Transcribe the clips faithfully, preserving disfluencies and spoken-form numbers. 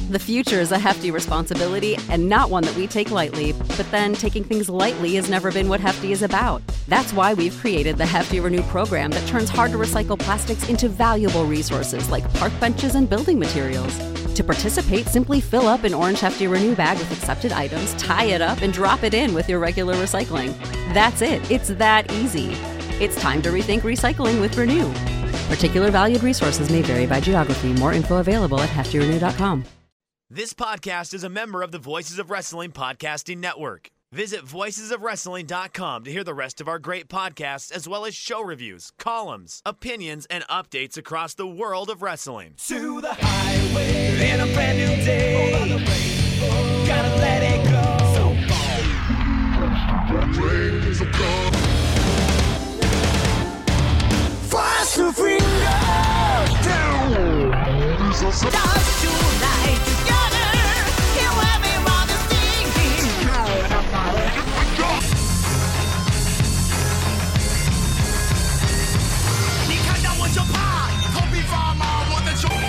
The future is a hefty responsibility and not one that we take lightly, but then taking things lightly has never been what Hefty is about. That's why we've created the Hefty Renew program that turns hard-to-recycle plastics into valuable resources like park benches and building materials. To participate, simply fill up an orange Hefty Renew bag with accepted items, tie it up, and drop it in with your regular recycling. That's it. It's that easy. It's time to rethink recycling with Renew. Particular valued resources may vary by geography. More info available at hefty renew dot com. This podcast is a member of the Voices of Wrestling Podcasting Network. Visit voices of wrestling dot com to hear the rest of our great podcasts, as well as show reviews, columns, opinions, and updates across the world of wrestling. To the highway in a brand new day. Gotta let it go. So far. Fast to freedom. Dance tonight together. Hear everybody singing.你看到我就怕，头皮发麻，我的手。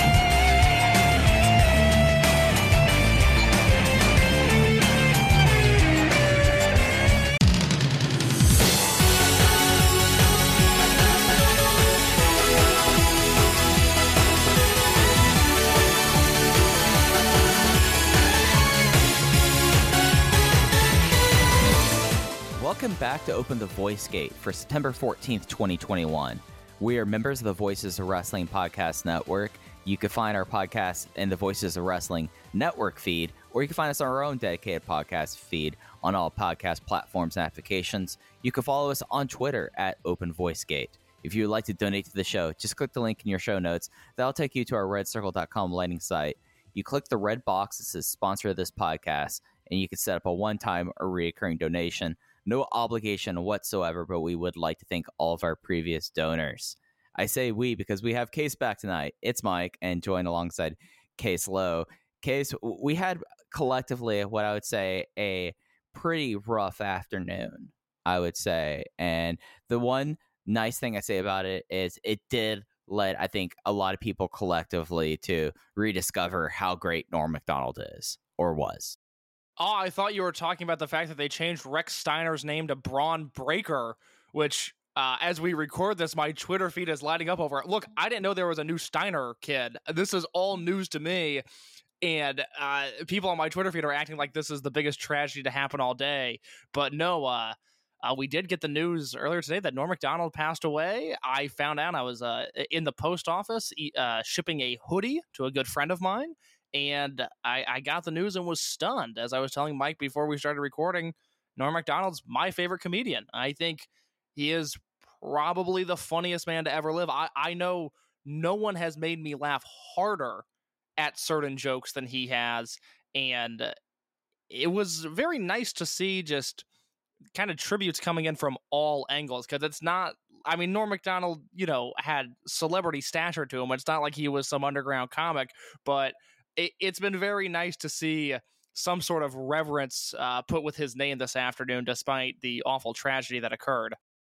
Welcome back to Open the Voice Gate for September fourteenth, twenty twenty-one. We are members of the Voices of Wrestling Podcast Network. You can find our podcast in the Voices of Wrestling Network feed, or you can find us on our own dedicated podcast feed on all podcast platforms and applications. You can follow us on Twitter at Open Voice Gate. If you would like to donate to the show, just click the link in your show notes. That'll take you to our red circle dot com landing site. You click the red box that says sponsor this podcast, and you can set up a one-time or recurring donation. No obligation whatsoever, but we would like to thank all of our previous donors. I say we because we have Case back tonight. It's Mike, and joined alongside Case Lowe. Case, we had collectively what I would say a pretty rough afternoon, I would say. And the one nice thing I say about it is it did let, I think, a lot of people collectively to rediscover how great Norm Macdonald is, or was. Oh, I thought you were talking about the fact that they changed Rex Steiner's name to Braun Breaker, which, uh, as we record this, my Twitter feed is lighting up over it. Look, I didn't know there was a new Steiner kid. This is all news to me, and uh, people on my Twitter feed are acting like this is the biggest tragedy to happen all day. But no, uh, uh, we did get the news earlier today that Norm Macdonald passed away. I found out I was uh, in the post office uh, shipping a hoodie to a good friend of mine. And I, I got the news and was stunned. As I was telling Mike before we started recording, Norm Macdonald's my favorite comedian. I think he is probably the funniest man to ever live. I, I know no one has made me laugh harder at certain jokes than he has. And it was very nice to see just kind of tributes coming in from all angles, because it's not, I mean, Norm Macdonald, you know, had celebrity stature to him. It's not like he was some underground comic, but it's been very nice to see some sort of reverence uh, put with his name this afternoon, despite the awful tragedy that occurred.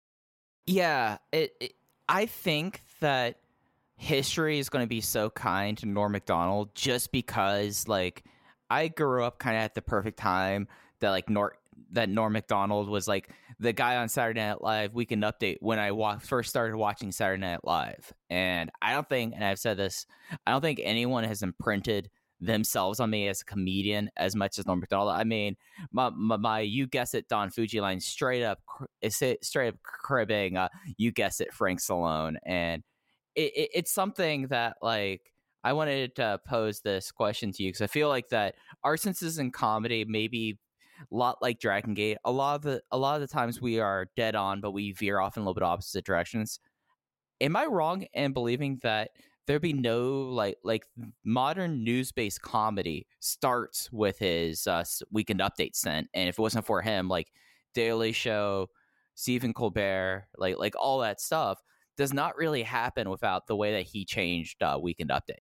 Yeah, it, it, I think that history is going to be so kind to Norm Macdonald just because, like, I grew up kind of at the perfect time that, like, Nor- that Norm Macdonald was, like, the guy on Saturday Night Live Weekend Update when I wa- first started watching Saturday Night Live. And I don't think, and I've said this, I don't think anyone has imprinted themselves on me as a comedian as much as Norm Macdonald. I mean, my, my, my you guess it, Don Fuji line straight up, straight up cribbing, uh, you guess it, Frank Stallone. And it, it, it's something that, like, I wanted to pose this question to you because I feel like that our senses in comedy maybe a lot like Dragon Gate. A lot of the a lot of the times we are dead on, but we veer off in a little bit opposite directions. Am I wrong in believing that there'd be no like like modern news based comedy starts with his uh, Weekend Update stint, and if it wasn't for him, like Daily Show, Stephen Colbert, like like all that stuff does not really happen without the way that he changed uh, Weekend Update.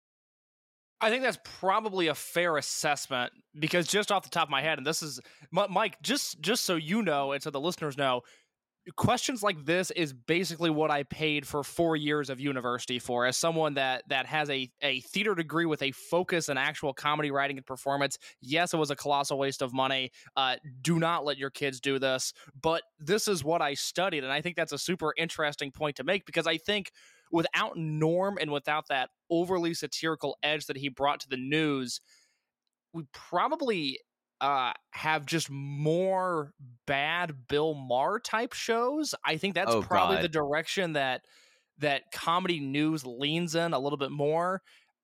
I think that's probably a fair assessment, because just off the top of my head, and this is Mike, just just so you know, and so the listeners know, questions like this is basically what I paid for four years of university for, as someone that that has a, a theater degree with a focus in actual comedy writing and performance. Yes, it was a colossal waste of money. Uh, do not let your kids do this. But this is what I studied. And I think that's a super interesting point to make, because I think without Norm and without that overly satirical edge that he brought to the news, we probably uh, have just more bad Bill Maher type shows. I think that's Oh, probably God. the direction that that comedy news leans in a little bit more.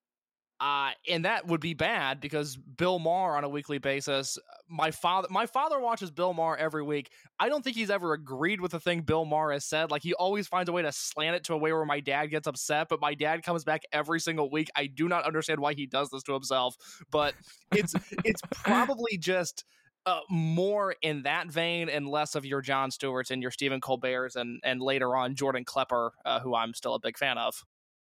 Uh, and that would be bad, because Bill Maher on a weekly basis, my father, my father watches Bill Maher every week. I don't think he's ever agreed with the thing Bill Maher has said. Like, he always finds a way to slant it to a way where my dad gets upset, but my dad comes back every single week. I do not understand why he does this to himself, but it's, it's probably just uh, more in that vein and less of your Jon Stewarts and your Stephen Colberts and, and later on Jordan Klepper, uh, who I'm still a big fan of.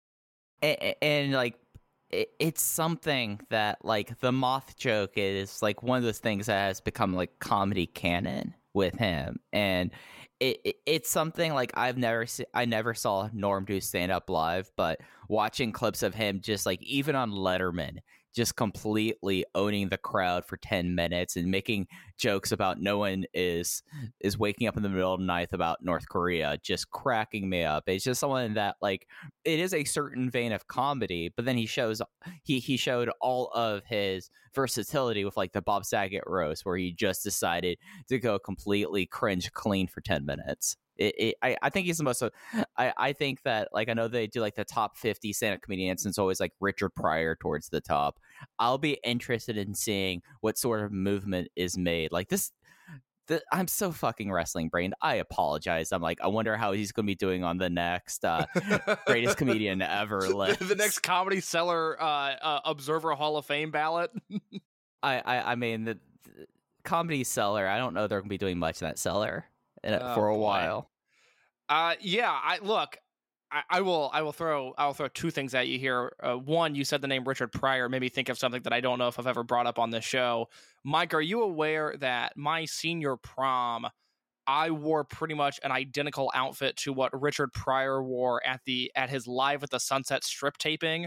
And, and like, it's something that, like, the moth joke is like one of those things that has become like comedy canon with him, and it, it it's something like I've never se- I never saw Norm do stand up live, but watching clips of him just like even on Letterman, just completely owning the crowd for ten minutes and making jokes about no one is is waking up in the middle of the night about North Korea, just cracking me up. It's just someone that, like, it is a certain vein of comedy, but then he shows he he showed all of his versatility with like the Bob Saget roast, where he just decided to go completely cringe clean for ten minutes. It, it, I, I think he's the most. I, I think that, like, I know they do like the top fifty stand-up comedians, and it's always like Richard Pryor towards the top. I'll be interested in seeing what sort of movement is made. Like this, the, I'm so fucking wrestling brained. I apologize. I'm like, I wonder how he's going to be doing on the next uh, greatest comedian ever list. The next Comedy Cellar uh, uh, Observer Hall of Fame ballot. I, I, I mean, the, the Comedy Cellar. I don't know they're going to be doing much in that cellar in, Oh, for a boy. while. Uh, yeah, I look, I, I will, I will throw, I will throw two things at you here. Uh, one, you said the name Richard Pryor made me think of something that I don't know if I've ever brought up on this show. Mike, are you aware that my senior prom, I wore pretty much an identical outfit to what Richard Pryor wore at the at his Live at the Sunset strip taping?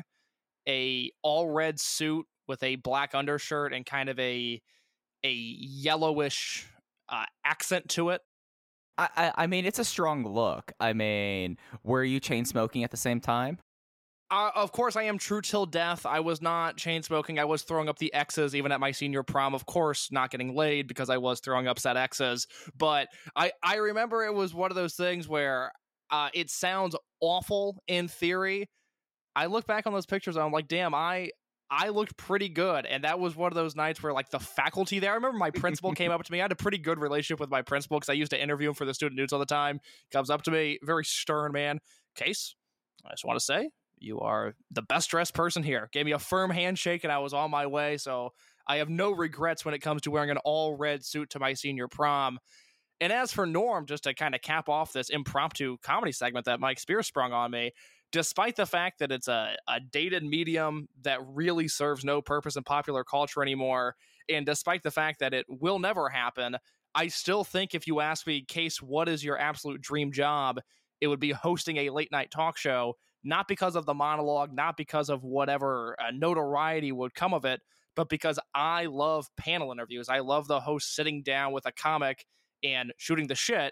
A all red suit with a black undershirt and kind of a a yellowish uh, accent to it. I, I I mean, it's a strong look. I mean, were you chain smoking at the same time? Uh, of course, I am true till death. I was not chain smoking. I was throwing up the X's even at my senior prom. Of course, not getting laid because I was throwing up said X's. But I, I remember it was one of those things where uh, it sounds awful in theory. I look back on those pictures and I'm like, damn, I I looked pretty good. And that was one of those nights where, like, the faculty there, I remember my principal came up to me. I had a pretty good relationship with my principal because I used to interview him for the student news all the time. Comes up to me, very stern man. Case, I just want to say, you are the best dressed person here. Gave me a firm handshake and I was on my way. So I have no regrets when it comes to wearing an all red suit to my senior prom. And as for Norm, just to kind of cap off this impromptu comedy segment that Mike Spears sprung on me, despite the fact that it's a, a dated medium that really serves no purpose in popular culture anymore, and despite the fact that it will never happen, I still think if you ask me, Case, what is your absolute dream job? It would be hosting a late night talk show, not because of the monologue, not because of whatever uh, notoriety would come of it, but because I love panel interviews. I love the host sitting down with a comic and shooting the shit.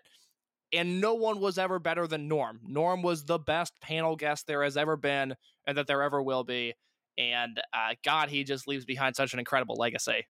And no one was ever better than Norm. Norm was the best panel guest there has ever been and that there ever will be. And uh, God, he just leaves behind such an incredible legacy.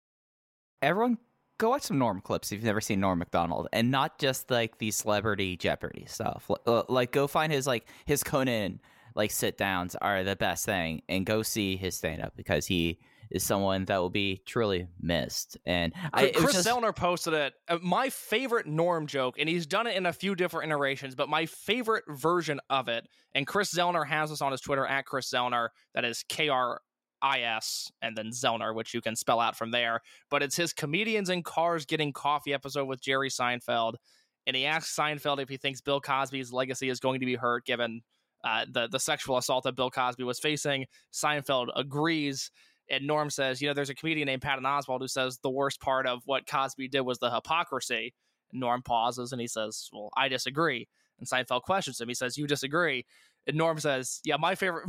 Everyone, go watch some Norm clips if you've never seen Norm Macdonald, and not just like the Celebrity Jeopardy stuff. Like, go find his like his Conan like sit downs are the best thing, and go see his stand up because he is someone that will be truly missed. And I, Chris just... Zellner posted it. Uh, my favorite Norm joke, and he's done it in a few different iterations, but my favorite version of it, and Chris Zellner has this on his Twitter, at Chris Zellner, that is K R I S, and then Zellner, which you can spell out from there. But it's his Comedians in Cars Getting Coffee episode with Jerry Seinfeld. And he asks Seinfeld if he thinks Bill Cosby's legacy is going to be hurt given uh, the, the sexual assault that Bill Cosby was facing. Seinfeld agrees. And Norm says, you know, there's a comedian named Patton Oswalt who says the worst part of what Cosby did was the hypocrisy. Norm pauses and he says, well, I disagree. And Seinfeld questions him. He says, you disagree. And Norm says, yeah, my favorite,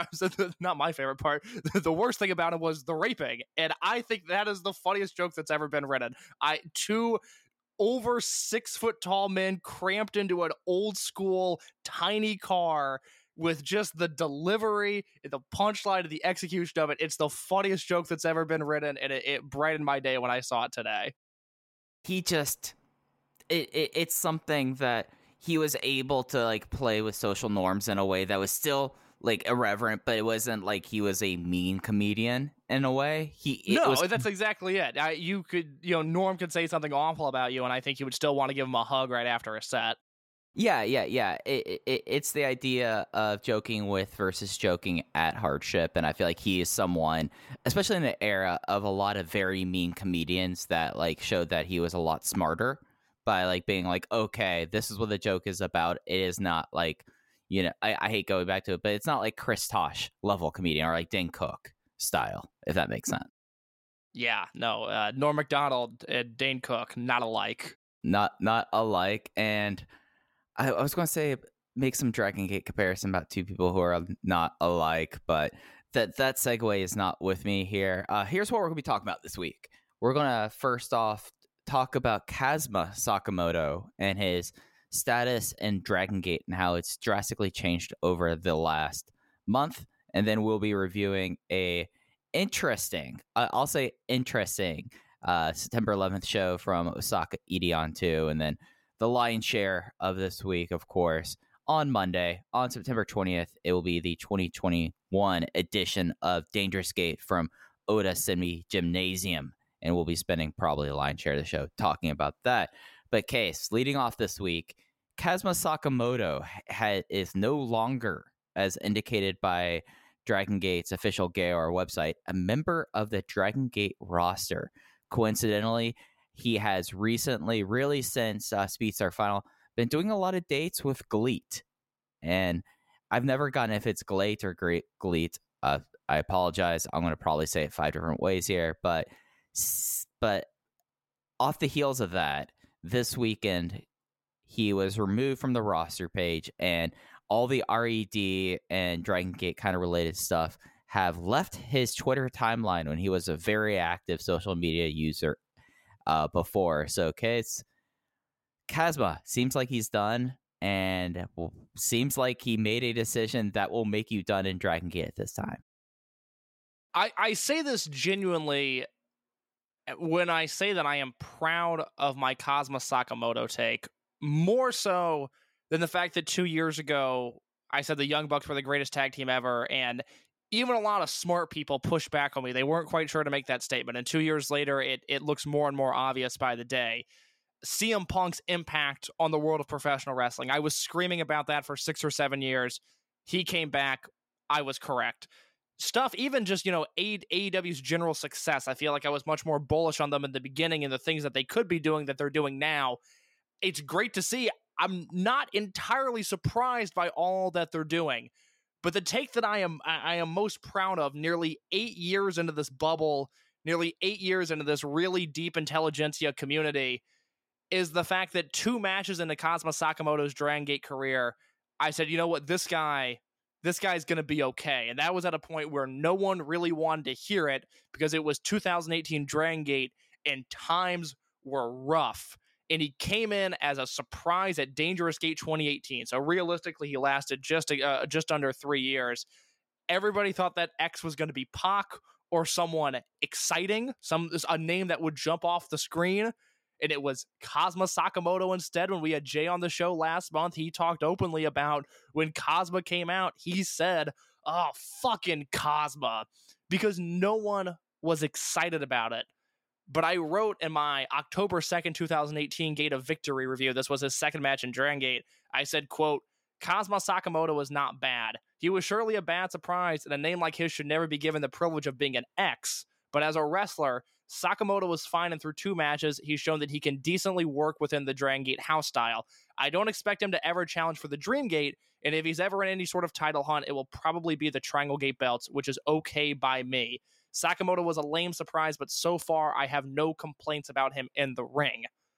not my favorite part, the worst thing about it was the raping. And I think that is the funniest joke that's ever been written. I, two over six foot tall men cramped into an old school tiny car with just the delivery, the punchline, and the execution of it. It's the funniest joke that's ever been written, and it, it brightened my day when I saw it today. He just, it, it it's something that he was able to like play with social norms in a way that was still like irreverent, but it wasn't like he was a mean comedian in a way. He it no, was, that's exactly it. I, you could, you know, Norm could say something awful about you, and I think you would still want to give him a hug right after a set. Yeah, yeah, yeah. It, it, it's the idea of joking with versus joking at hardship, and I feel like he is someone, especially in the era of a lot of very mean comedians, that like showed that he was a lot smarter by like being like, okay, this is what the joke is about. It is not like, you know, I, I hate going back to it, but it's not like Chris Tosh level comedian or like Dane Cook style, if that makes sense. Yeah, no, uh, Norm Macdonald and Dane Cook, not alike. Not not alike, and I, I was going to say make some Dragon Gate comparison about two people who are not alike, but that that segue is not with me here. Uh, here's what we're going to be talking about this week. We're going to first off talk about Kazuma Sakamoto and his status in Dragon Gate and how it's drastically changed over the last month, and then we'll be reviewing a interesting, uh, I'll say interesting, uh, September eleventh show from Osaka Edion two, and then the lion's share of this week, of course, on Monday, on September twentieth, it will be the twenty twenty-one edition of Dangerous Gate from Oda Senmi Gymnasium, and we'll be spending probably a lion's share of the show talking about that. But Case, leading off this week, Kazuma Sakamoto ha- is no longer, as indicated by Dragon Gate's official Gaor website, a member of the Dragon Gate roster. Coincidentally, he has recently, really since uh, Speedstar Final, been doing a lot of dates with Gleet. And I've never gotten if it's Gleet or Gre- Gleet. Uh, I apologize. I'm going to probably say it five different ways here. But, but off the heels of that, this weekend, he was removed from the roster page. And all the R E D and Dragon Gate kind of related stuff have left his Twitter timeline when he was a very active social media user Uh, before. So, Case, Kazuma seems like he's done, and well, seems like he made a decision that will make you done in Dragon Gate at this time. I, I say this genuinely when I say that I am proud of my Kazuma Sakamoto take, more so than the fact that two years ago I said the Young Bucks were the greatest tag team ever, and even a lot of smart people pushed back on me. They weren't quite sure to make that statement. And two years later, it it looks more and more obvious by the day. C M Punk's impact on the world of professional wrestling. I was screaming about that for six or seven years. He came back. I was correct. Stuff, even just, you know, A E W's general success. I feel like I was much more bullish on them in the beginning and the things that they could be doing that they're doing now. It's great to see. I'm not entirely surprised by all that they're doing. But the take that I am I am most proud of, nearly eight years into this bubble, nearly eight years into this really deep intelligentsia community, is the fact that two matches into Kazuma Sakamoto's Dragon Gate career, I said, you know what, this guy, this guy's going to be okay. And that was at a point where no one really wanted to hear it because it was two thousand eighteen Dragon Gate and times were rough. And he came in as a surprise at Dangerous Gate twenty eighteen. So realistically, he lasted just uh, just under three years. Everybody thought that X was going to be Pac or someone exciting, some a name that would jump off the screen. And it was Kazuma Sakamoto instead. When we had Jay on the show last month, he talked openly about when Kazuma came out. He said, oh, fucking Kazuma, because no one was excited about it. But I wrote in my October second, twenty eighteen Gate of Victory review, this was his second match in Dragon Gate, I said, quote, Kazuma Sakamoto was not bad. He was surely a bad surprise, and a name like his should never be given the privilege of being an X. But as a wrestler, Sakamoto was fine, and through two matches, he's shown that he can decently work within the Dragon Gate house style. I don't expect him to ever challenge for the Dream Gate, and if he's ever in any sort of title hunt, it will probably be the Triangle Gate belts, which is okay by me. Sakamoto was a lame surprise, but so far I have no complaints about him in the ring.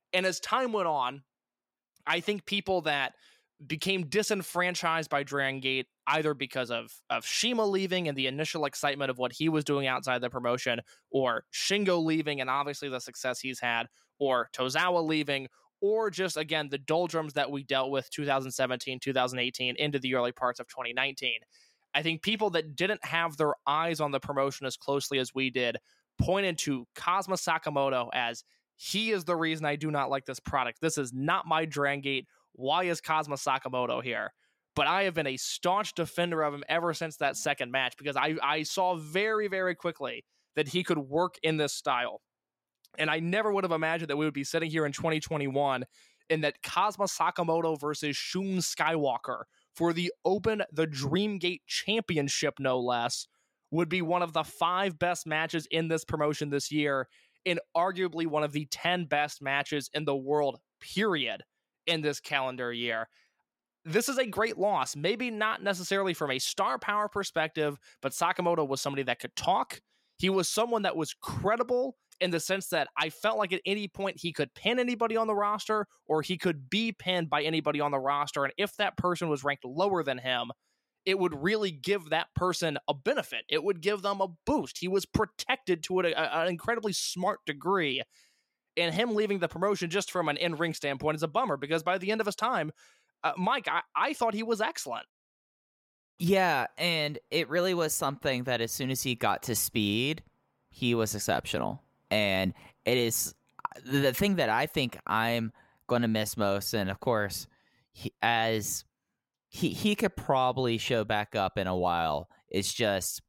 And as time went on, I think people that became disenfranchised by Dragon Gate, either because of, of Shima leaving and the initial excitement of what he was doing outside the promotion, or Shingo leaving and obviously the success he's had, or Tozawa leaving, or just, again, the doldrums that we dealt with two thousand seventeen, two thousand eighteen, into the early parts of twenty nineteen. I think people that didn't have their eyes on the promotion as closely as we did pointed to Kazuma Sakamoto as, he is the reason I do not like this product. This is not my Dragon Gate. Why is Kazuma Sakamoto here? But I have been a staunch defender of him ever since that second match, because I, I saw very, very quickly that he could work in this style. And I never would have imagined that we would be sitting here in twenty twenty-one and that Kazuma Sakamoto versus Shun Skywalker for the Open the Dreamgate Championship, no less, would be one of the five best matches in this promotion this year, and arguably one of the ten best matches in the world, period, in this calendar year. This is a great loss, maybe not necessarily from a star power perspective, but Sakamoto was somebody that could talk. He was someone that was credible in the sense that I felt like at any point he could pin anybody on the roster, or he could be pinned by anybody on the roster. And if that person was ranked lower than him, it would really give that person a benefit. It would give them a boost. He was protected to an, an incredibly smart degree. And him leaving the promotion just from an in-ring standpoint is a bummer, because by the end of his time, uh, Mike, I, I thought he was excellent. Yeah, and it really was something that as soon as he got to speed, he was exceptional. And it is the thing that I think I'm going to miss most. And of course, he, as he he could probably show back up in a while, it's just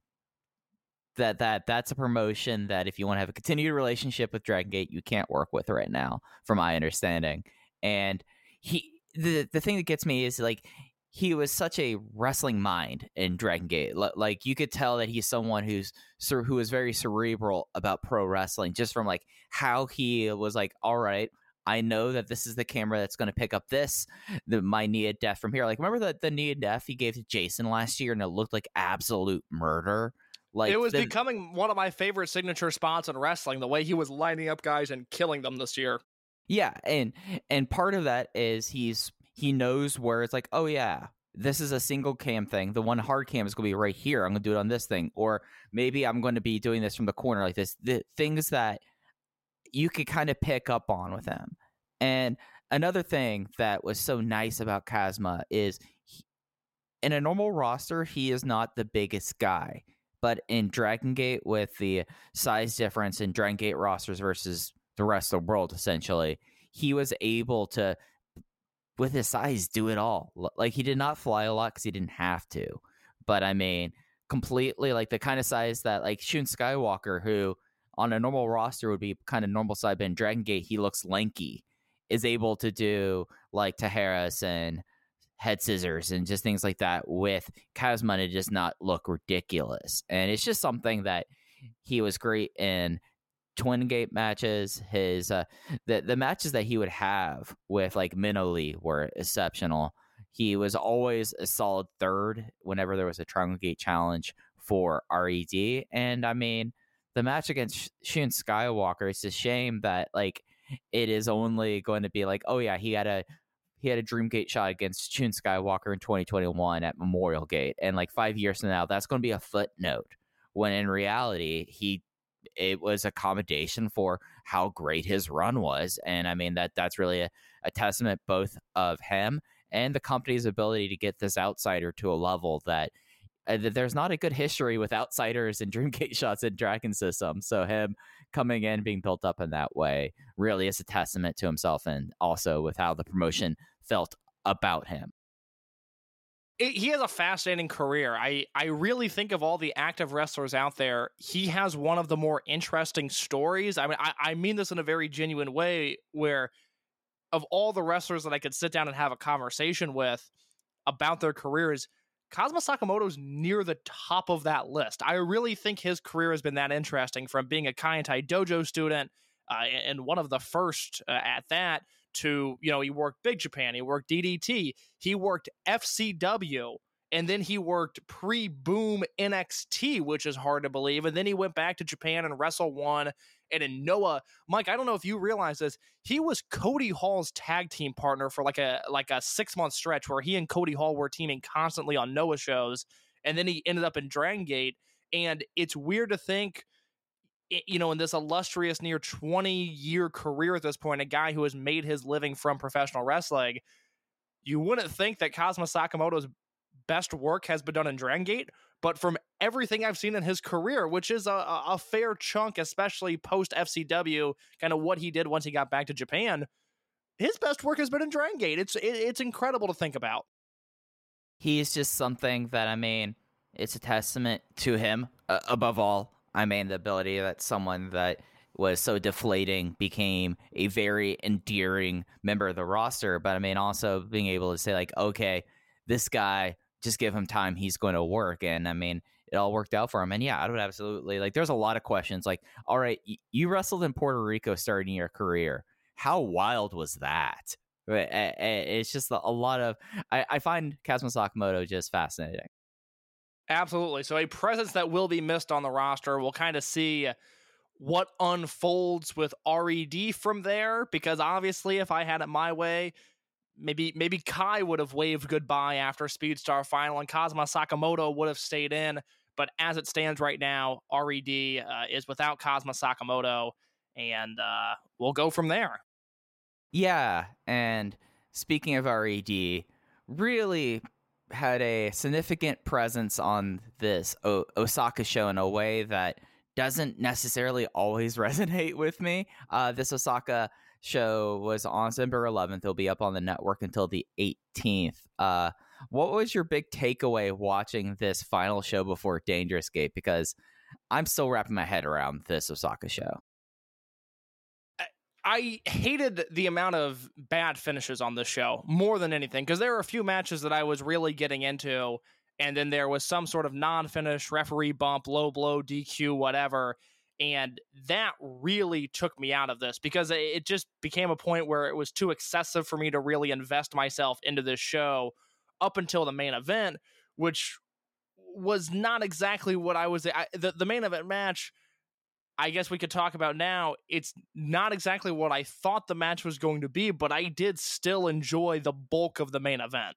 that that that's a promotion that if you want to have a continued relationship with Dragon Gate, you can't work with right now, from my understanding. And he the the thing that gets me is, like, he was such a wrestling mind in Dragon Gate. Like, you could tell that he's someone who's who is very cerebral about pro wrestling, just from like how he was like, all right, I know that this is the camera that's going to pick up this, the my knee of death from here. Like, remember the, the knee of death he gave to Jason last year, and it looked like absolute murder. Like, it was the, becoming one of my favorite signature spots in wrestling, the way he was lining up guys and killing them this year. Yeah, and and part of that is he's he knows where it's like, oh yeah, this is a single cam thing. The one hard cam is going to be right here. I'm going to do it on this thing. Or maybe I'm going to be doing this from the corner like this. The things that you could kind of pick up on with him. And another thing that was so nice about Kazuma is he, in a normal roster, he is not the biggest guy. But in Dragon Gate, with the size difference in Dragon Gate rosters versus the rest of the world, essentially, he was able to, with his size, do it all. Like, he did not fly a lot because he didn't have to. But, I mean, completely, like, the kind of size that, like, Shun Skywalker, who on a normal roster would be kind of normal size, but in Dragon Gate, he looks lanky, is able to do, like, Taharas and head scissors and just things like that with Kazuma to just not look ridiculous. And it's just something that he was great in Twin Gate matches. His uh, the the matches that he would have with like Minoli were exceptional. He was always a solid third whenever there was a Triangle Gate challenge for R E D. And I mean, the match against Shun Skywalker, it's a shame that like it is only going to be like, oh yeah, he had a he had a Dream Gate shot against Shun Skywalker in twenty twenty-one at Memorial Gate, and like five years from now, that's going to be a footnote. When in reality, he it was accommodation for how great his run was. And I mean, that that's really a, a testament both of him and the company's ability to get this outsider to a level that, uh, that there's not a good history with outsiders and Dreamgate shots in Dragon System. So him coming in, being built up in that way really is a testament to himself, and also with how the promotion felt about him. It, he has a fascinating career. I, I really think of all the active wrestlers out there, he has one of the more interesting stories. I mean, I, I mean this in a very genuine way, where of all the wrestlers that I could sit down and have a conversation with about their careers, Kazuma Sakamoto's near the top of that list. I really think his career has been that interesting, from being a Kaientai Dojo student uh, and one of the first uh, at that, to, you know, he worked Big Japan, he worked D D T, he worked F C W, And then he worked pre-boom N X T, which is hard to believe. And then he went back to Japan and Wrestle One. And in Noah, Mike, I don't know if you realize this, he was Cody Hall's tag team partner for like a like a six-month stretch where he and Cody Hall were teaming constantly on Noah shows. And then he ended up in Dragon Gate. And it's weird to think, you know, in this illustrious near twenty-year career at this point, a guy who has made his living from professional wrestling, you wouldn't think that Kazuma Sakamoto's best work has been done in Dragon Gate, but from everything I've seen in his career, which is a, a fair chunk, especially post-F C W, kind of what he did once he got back to Japan, his best work has been in Dragon Gate. It's, it, it's incredible to think about. He's just something that, I mean, it's a testament to him, uh, above all. I mean, the ability that someone that was so deflating became a very endearing member of the roster. But I mean, also being able to say like, okay, this guy, just give him time, he's going to work. And I mean, it all worked out for him. And yeah, I would absolutely, like, there's a lot of questions like, all right, y- you wrestled in Puerto Rico starting your career. How wild was that? It's just a lot of, I, I find Kazuma Sakamoto just fascinating. Absolutely. So a presence that will be missed on the roster. We'll kind of see what unfolds with R E D from there, because obviously if I had it my way, maybe maybe Kai would have waved goodbye after Speedstar Final and Kazuma Sakamoto would have stayed in. But as it stands right now, R E D uh, is without Kazuma Sakamoto, and uh, we'll go from there. Yeah, and speaking of R E D, really had a significant presence on this o- Osaka show in a way that doesn't necessarily always resonate with me. Uh, this Osaka show was on December eleventh. It'll be up on the network until the eighteenth. Uh, what was your big takeaway watching this final show before Dangerous Gate? Because I'm still wrapping my head around this Osaka show. I hated the amount of bad finishes on this show more than anything, because there were a few matches that I was really getting into, and then there was some sort of non-finish, referee bump, low blow, D Q, whatever, and that really took me out of this, because it just became a point where it was too excessive for me to really invest myself into this show up until the main event, which was not exactly what I was... I, the, the main event match, I guess we could talk about now. It's not exactly what I thought the match was going to be, but I did still enjoy the bulk of the main event.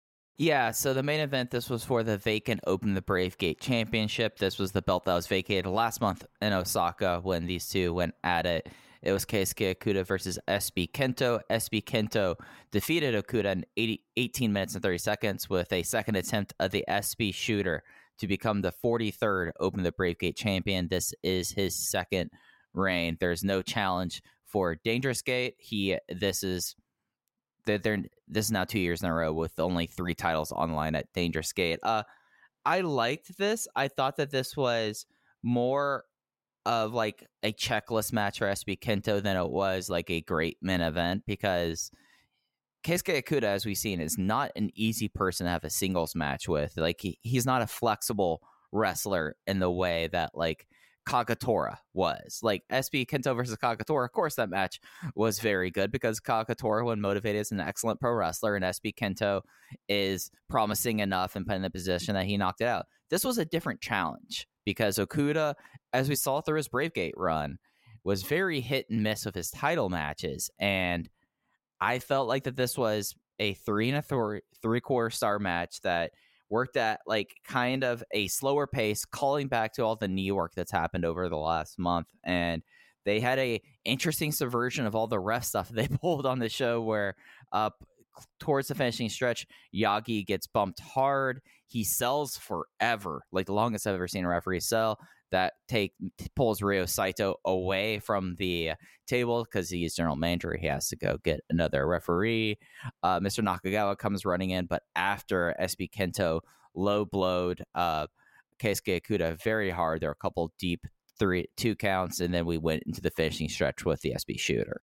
Yeah, so the main event, this was for the vacant Open the Brave Gate Championship. This was the belt that was vacated last month in Osaka when these two went at it. It was Keisuke Okuda versus S B Kento. S B Kento defeated Okuda in eighty, eighteen minutes and thirty seconds with a second attempt of the S B Shooter to become the forty-third Open the Brave Gate champion. This is his second reign. There's no challenge for Dangerous Gate. He, this is, they're, they're, this is now two years in a row with only three titles online at Dangerous Gate. Uh, I liked this. I thought that this was more of like a checklist match for S B Kento than it was like a great main event, because Keisuke Okuda, as we've seen, is not an easy person to have a singles match with. Like, he, he's not a flexible wrestler in the way that, like, Kagetora was. Like, S B Kento versus Kagetora, of course, that match was very good because Kagetora, when motivated, is an excellent pro wrestler, and S B Kento is promising enough and put in the position that he knocked it out. This was a different challenge because Okuda, as we saw through his Brave Gate run, was very hit and miss with his title matches, and I felt like that this was a three and a th- three quarter star match that worked at like kind of a slower pace, calling back to all the knee work that's happened over the last month. And they had a interesting subversion of all the ref stuff they pulled on the show where up uh, towards the finishing stretch, Yagi gets bumped hard. He sells forever, like the longest I've ever seen a referee sell. That take pulls Ryo Saito away from the table because he's general manager. He has to go get another referee. Uh, Mister Nakagawa comes running in, but after S B Kento low blowed uh, Keisuke Okuda very hard, there were a couple deep three two counts, and then we went into the finishing stretch with the S B Shooter.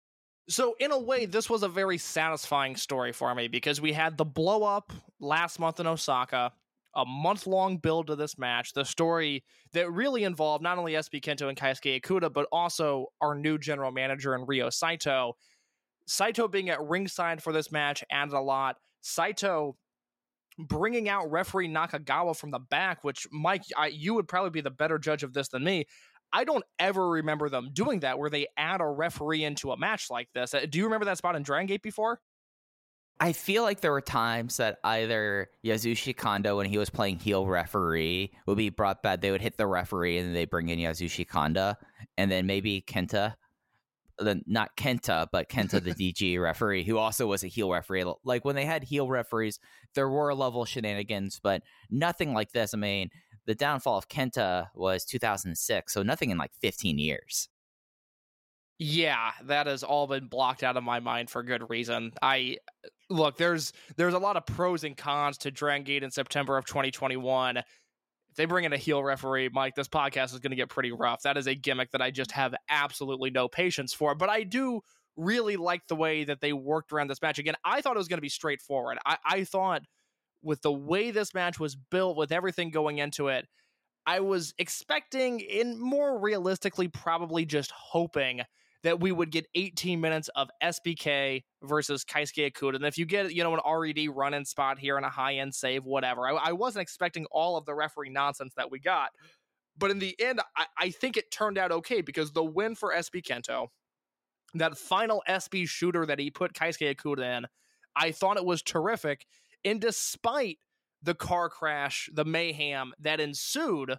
So in a way, this was a very satisfying story for me because we had the blow up last month in Osaka, a month-long build to this match, the story that really involved not only S B Kento and Keisuke Okuda, but also our new general manager in Ryo Saito. Saito being at ringside for this match added a lot. Saito bringing out referee Nakagawa from the back, which, Mike, I, you would probably be the better judge of this than me. I don't ever remember them doing that, where they add a referee into a match like this. Do you remember that spot in Dragon Gate before? I feel like there were times that either Yasushi Kondo, when he was playing heel referee, would be brought back. They would hit the referee, and then they bring in Yasushi Kondo, and then maybe Kenta, not Kenta, but Kenta, the D G referee, who also was a heel referee. Like, when they had heel referees, there were level shenanigans, but nothing like this. I mean, the downfall of Kenta was two thousand six, so nothing in like fifteen years. Yeah, that has all been blocked out of my mind for good reason. I look, there's there's a lot of pros and cons to Dragon Gate in September of twenty twenty-one. If they bring in a heel referee, Mike, this podcast is going to get pretty rough. That is a gimmick that I just have absolutely no patience for. But I do really like the way that they worked around this match. Again, I thought it was going to be straightforward. I, I thought with the way this match was built, with everything going into it, I was expecting, and more realistically, probably just hoping that we would get eighteen minutes of S B K versus Keisuke Okuda. And if you get, you know, an R E D run-in spot here and a high-end save, whatever. I, I wasn't expecting all of the referee nonsense that we got. But in the end, I, I think it turned out okay, because the win for S B Kento, that final S B shooter that he put Keisuke Okuda in, I thought it was terrific. And despite the car crash, the mayhem that ensued,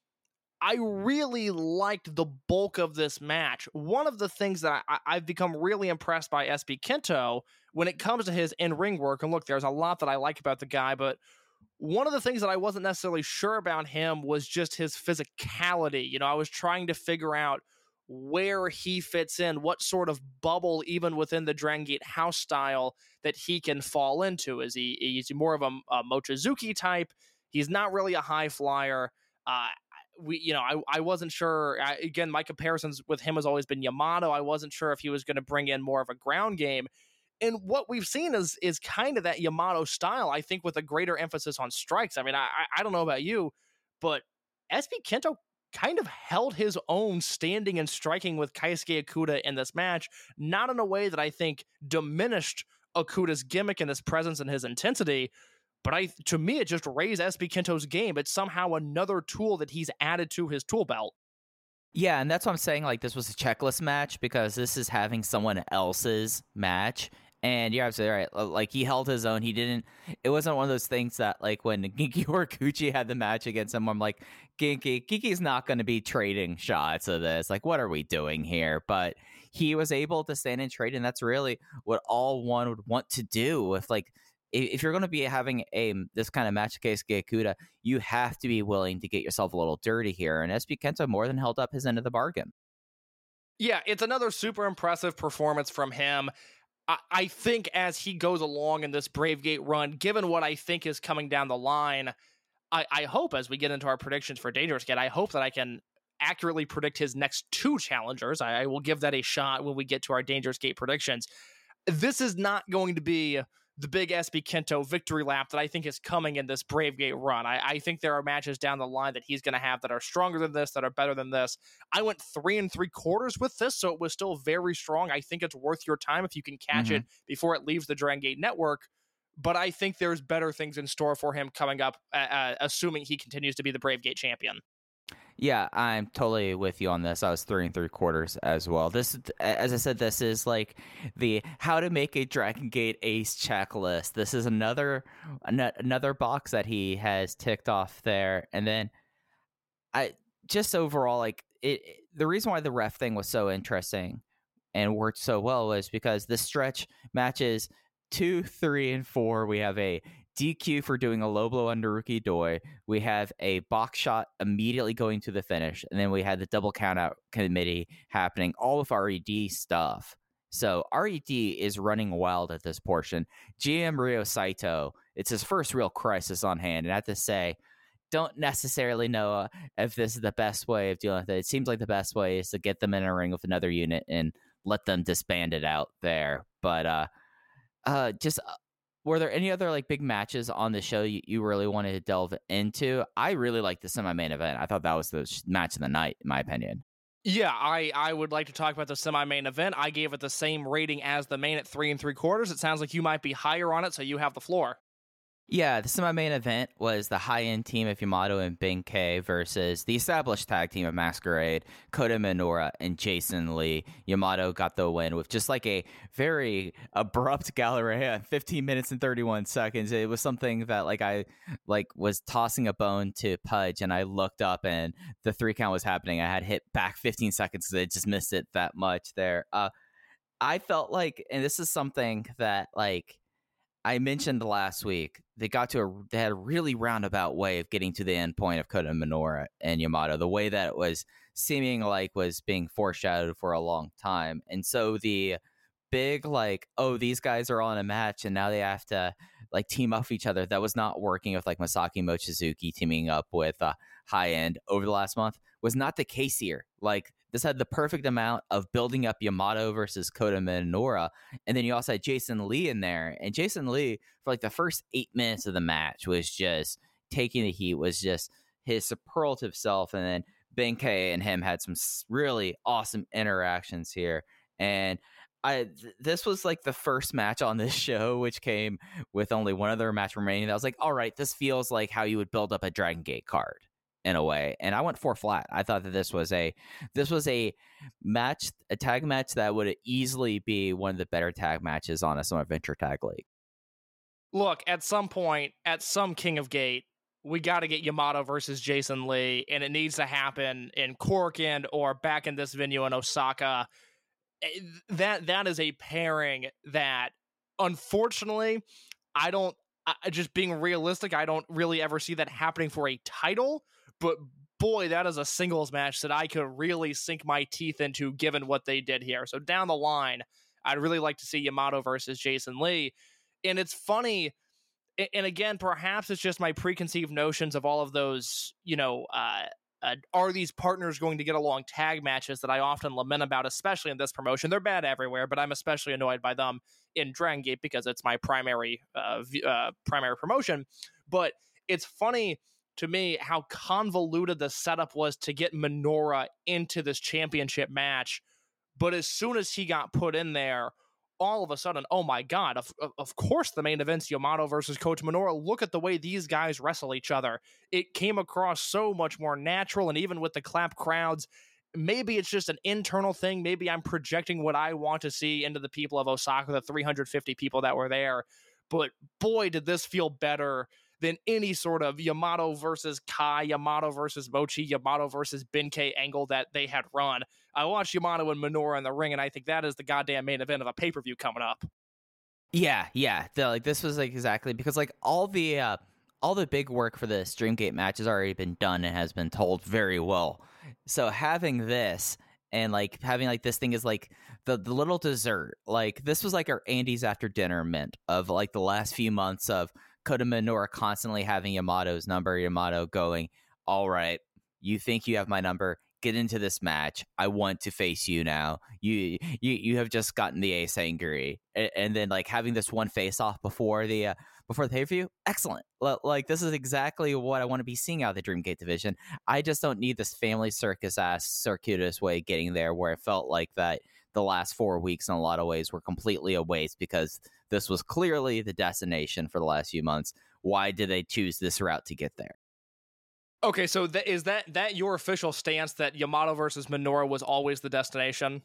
I really liked the bulk of this match. One of the things that I, I've become really impressed by S B Kento when it comes to his in-ring work, and look, there's a lot that I like about the guy, but one of the things that I wasn't necessarily sure about him was just his physicality. You know, I was trying to figure out where he fits in, what sort of bubble, even within the Dragon Gate house style, that he can fall into. Is he, is he more of a, a Mochizuki type? He's not really a high flyer. Uh, We, you know, I, I wasn't sure. I, again, my comparisons with him has always been Yamato. I wasn't sure if he was going to bring in more of a ground game. And what we've seen is is kind of that Yamato style, I think, with a greater emphasis on strikes. I mean, I, I don't know about you, but S B Kento kind of held his own standing and striking with Keisuke Okuda in this match, not in a way that I think diminished Okuda's gimmick and his presence and his intensity. But I, to me, it just raised S B Kento's game. It's somehow another tool that he's added to his tool belt. Yeah, and that's what I'm saying. Like, this was a checklist match, because this is having someone else's match. And you're absolutely right. Like, he held his own. He didn't. It wasn't one of those things that, like, when Genki Horiguchi had the match against him, I'm like, Genki, Genki's not going to be trading shots of this. Like, what are we doing here? But he was able to stand and trade, and that's really what all one would want to do with, like, if you're going to be having a this kind of match against Okuda, you have to be willing to get yourself a little dirty here. And S B Kento more than held up his end of the bargain. Yeah, it's another super impressive performance from him. I, I think as he goes along in this Brave Gate run, given what I think is coming down the line, I, I hope as we get into our predictions for Dangerous Gate, I hope that I can accurately predict his next two challengers. I, I will give that a shot when we get to our Dangerous Gate predictions. This is not going to be the big S B Kento victory lap that I think is coming in this Brave Gate run. I, I think there are matches down the line that he's going to have that are stronger than this, that are better than this. I went three and three quarters with this, so it was still very strong. I think it's worth your time if you can catch mm-hmm. it before it leaves the Dragon Gate network. But I think there's better things in store for him coming up, uh, uh, assuming he continues to be the Brave Gate champion. Yeah, I'm totally with you on this. I was three and three quarters as well. This, as I said, this is like the how to make a Dragon Gate ace checklist. This is another another box that he has ticked off there. And then I just overall, like it, the reason why the ref thing was so interesting and worked so well was because the stretch matches two, three, and four. We have a D Q for doing a low blow under Rookie Doi. We have a box shot immediately going to the finish. And then we had the double countout committee happening, all with R E D stuff. So R E D is running wild at this portion. G M Ryo Saito, it's his first real crisis on hand. And I have to say, don't necessarily know uh, if this is the best way of dealing with it. It seems like the best way is to get them in a ring with another unit and let them disband it out there. But uh, uh, just... Uh, were there any other like big matches on the show you, you really wanted to delve into? I really liked the semi-main event. I thought that was the match of the night, in my opinion. Yeah, I, I would like to talk about the semi-main event. I gave it the same rating as the main at three and three quarters. It sounds like you might be higher on it, so you have the floor. Yeah, the semi-main event was the high-end team of Yamato and Ben-K versus the established tag team of Masquerade, Kota Minoura and Jason Lee. Yamato got the win with just like a very abrupt Galleria, fifteen minutes and thirty-one seconds. It was something that like I like was tossing a bone to Pudge, and I looked up and the three count was happening. I had hit back fifteen seconds because I just missed it that much there. Uh, I felt like, and this is something that like I mentioned last week, they got to a they had a really roundabout way of getting to the end point of Kota Minoura and Yamato, the way that it was seeming like was being foreshadowed for a long time. And so the big like, oh, these guys are on a match and now they have to like team up with each other, that was not working with like Masaki Mochizuki teaming up with uh, High End over the last month, was not the case here. Like, this had the perfect amount of building up Yamato versus Kota Minoura. And then you also had Jason Lee in there. And Jason Lee, for like the first eight minutes of the match, was just taking the heat, was just his superlative self. And then Ben-K and him had some really awesome interactions here. And I th- this was like the first match on this show, which came with only one other match remaining. I was like, all right, this feels like how you would build up a Dragon Gate card in a way. And I went four flat. I thought that this was a this was a match, a tag match that would easily be one of the better tag matches on a Summer Adventure Tag League. Look, at some point, at some King of Gate, we got to get Yamato versus Jason Lee, and it needs to happen in Korakuen or back in this venue in Osaka. That that is a pairing that, unfortunately, I don't. I, just being realistic, I don't really ever see that happening for a title. But boy, that is a singles match that I could really sink my teeth into, given what they did here. So down the line, I'd really like to see Yamato versus Jason Lee. And it's funny, and again, perhaps it's just my preconceived notions of all of those, you know, uh, uh, are these partners going to get along tag matches that I often lament about, especially in this promotion. They're bad everywhere, but I'm especially annoyed by them in Dragon Gate because it's my primary uh, v- uh, primary promotion. But it's funny to me how convoluted the setup was to get Minoura into this championship match. But as soon as he got put in there, all of a sudden, oh my God, of, of course the main event's Yamato versus Kota Minoura. Look at the way these guys wrestle each other. It came across so much more natural, and even with the clap crowds, maybe it's just an internal thing. Maybe I'm projecting what I want to see into the people of Osaka, the three hundred fifty people that were there. But boy, did this feel better than any sort of Yamato versus Kai, Yamato versus Mochi, Yamato versus Ben-K angle that they had run. I watched Yamato and Minoura in the ring, and I think that is the goddamn main event of a pay-per-view coming up. Yeah, yeah. The, like this was like exactly because like all the uh, all the big work for the Dreamgate match has already been done and has been told very well. So having this and like having like this thing is like the, the little dessert. Like this was like our Andy's after dinner mint of like the last few months of Kota Minoura constantly having Yamato's number, Yamato going, all right, you think you have my number, get into this match. I want to face you now. You you you have just gotten the ace angry. And, and then like having this one face off before the uh, before the pay-per-view, excellent. L- like this is exactly what I want to be seeing out of the Dreamgate division. I just don't need this family circus ass circuitous way getting there where it felt like that the last four weeks in a lot of ways were completely a waste because this was clearly the destination for the last few months. Why did they choose this route to get there? Okay, so th- is that that your official stance that Yamato versus Minoura was always the destination?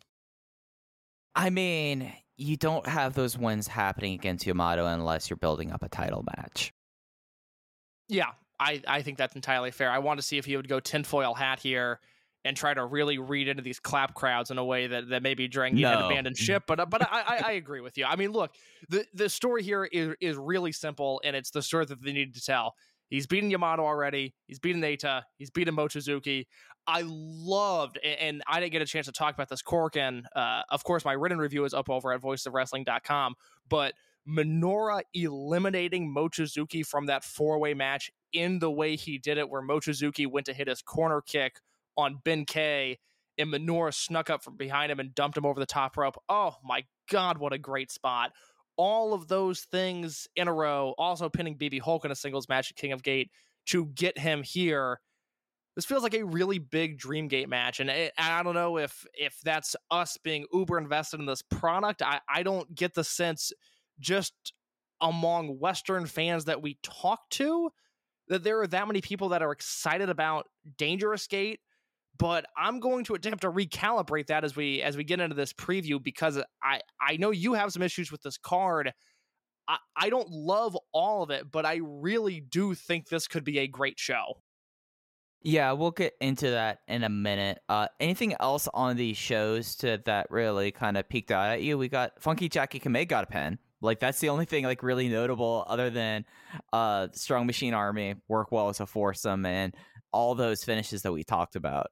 I mean, you don't have those wins happening against Yamato unless you're building up a title match. Yeah, I, I think that's entirely fair. I want to see if he would go tinfoil hat here and try to really read into these clap crowds in a way that, that maybe Dragon Gate No. had abandoned ship. But but I, I, I agree with you. I mean, look, the, the story here is, is really simple, and it's the story that they needed to tell. He's beaten Yamato already. He's beaten Eita. He's beaten Mochizuki. I loved, and, and I didn't get a chance to talk about this Korakuen. Uh, of course, my written review is up over at voices of wrestling dot com, but Minoura eliminating Mochizuki from that four-way match in the way he did it, where Mochizuki went to hit his corner kick on Ben-K, and Minoura snuck up from behind him and dumped him over the top rope. Oh my God, what a great spot. All of those things in a row, also pinning B B Hulk in a singles match at King of Gate to get him here. This feels like a really big Dreamgate match, and it, I don't know if if that's us being uber invested in this product. I, I don't get the sense just among Western fans that we talk to that there are that many people that are excited about Dangerous Gate, but I'm going to attempt to recalibrate that as we as we get into this preview, because I, I know you have some issues with this card. I, I don't love all of it, but I really do think this could be a great show. Yeah, we'll get into that in a minute. Uh, anything else on these shows to that really kind of peeked out at you? We got Funky Jackie Kamei got a pen. Like, that's the only thing like really notable, other than uh, Strong Machine Army work well as a foursome and all those finishes that we talked about.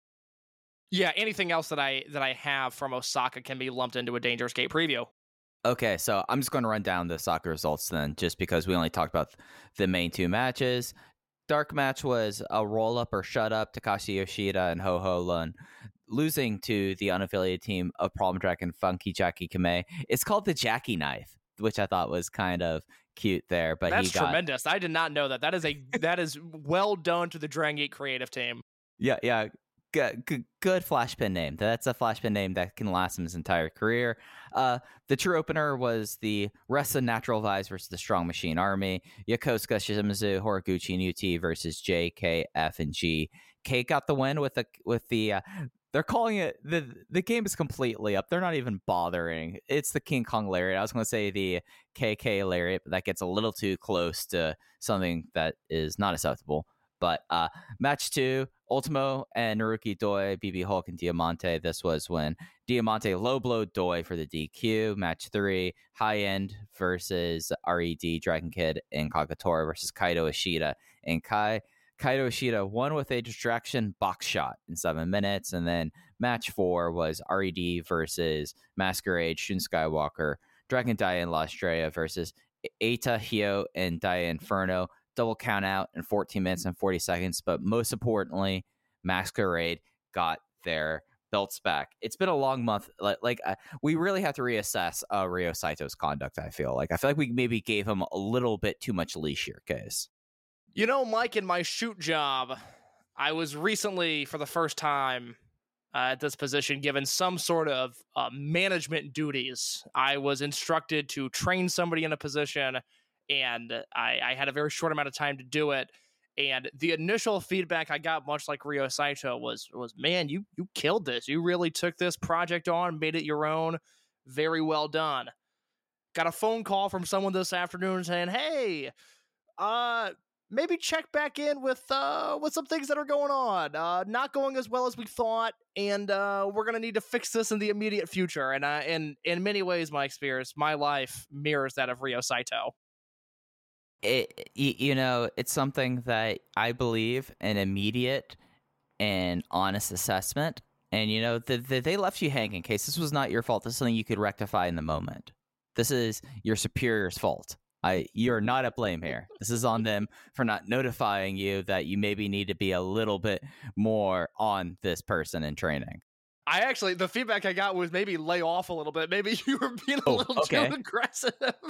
Yeah, anything else that I that I have from Osaka can be lumped into a Dangerous Gate preview. Okay, so I'm just going to run down the Osaka results then, just because we only talked about the main two matches. Dark match was a roll-up or shut-up, Takashi Yoshida and Ho Ho Lun losing to the unaffiliated team of Problem Dragon Funky Jackie Kamei. It's called the Jackie Knife, which I thought was kind of cute there. But that's he got... tremendous. I did not know that. That is a that is well done to the Dragon Gate creative team. Yeah, yeah. Good, good, good flashpin name. That's a flashpin name that can last him his entire career. Uh, the true opener was the Rest of Natural Vibes versus the Strong Machine Army. Yokosuka Shimizu, Horiguchi, and U T versus J, K, F, and G. K got the win with the with the. Uh, they're calling it the the game is completely up. They're not even bothering. It's the King Kong Lariat. I was going to say the K K Lariat, but that gets a little too close to something that is not acceptable. But uh, match two, Ultimo and Naruki Doi, B B Hulk and Diamante. This was when Diamante low blowed Doi for the D Q. Match three, High End versus R E D, Dragon Kid and Kagetora versus Kaito Ishida and Kai. Kaito Ishida won with a distraction box shot in seven minutes. And then match four was R E D versus Masquerade, Shun Skywalker, Dragon Dia and La Estrella versus Eita, Hio, and Dia Inferno. Double count out in fourteen minutes and forty seconds. But most importantly, Masquerade got their belts back. It's been a long month. Like, like uh, we really have to reassess uh, Ryo Saito's conduct, I feel like. I feel like we maybe gave him a little bit too much leash here, Case. You know, Mike, in my shoot job, I was recently, for the first time uh, at this position, given some sort of uh, management duties. I was instructed to train somebody in a position, and I, I had a very short amount of time to do it. And the initial feedback I got, much like Ryo Saito, was, was man, you you killed this. You really took this project on, made it your own. Very well done. Got a phone call from someone this afternoon saying, hey, uh, maybe check back in with uh, with some things that are going on. Uh, not going as well as we thought, and uh, we're going to need to fix this in the immediate future. And uh, in, in many ways, my experience, my life mirrors that of Ryo Saito. It, you know, it's something that I believe an immediate and honest assessment. And, you know, the, the, they left you hanging. In case this was not your fault. This is something you could rectify in the moment. This is your superior's fault. I, you're not at blame here. This is on them for not notifying you that you maybe need to be a little bit more on this person in training. I actually, the feedback I got was maybe lay off a little bit. Maybe you were being a oh, little okay. too aggressive.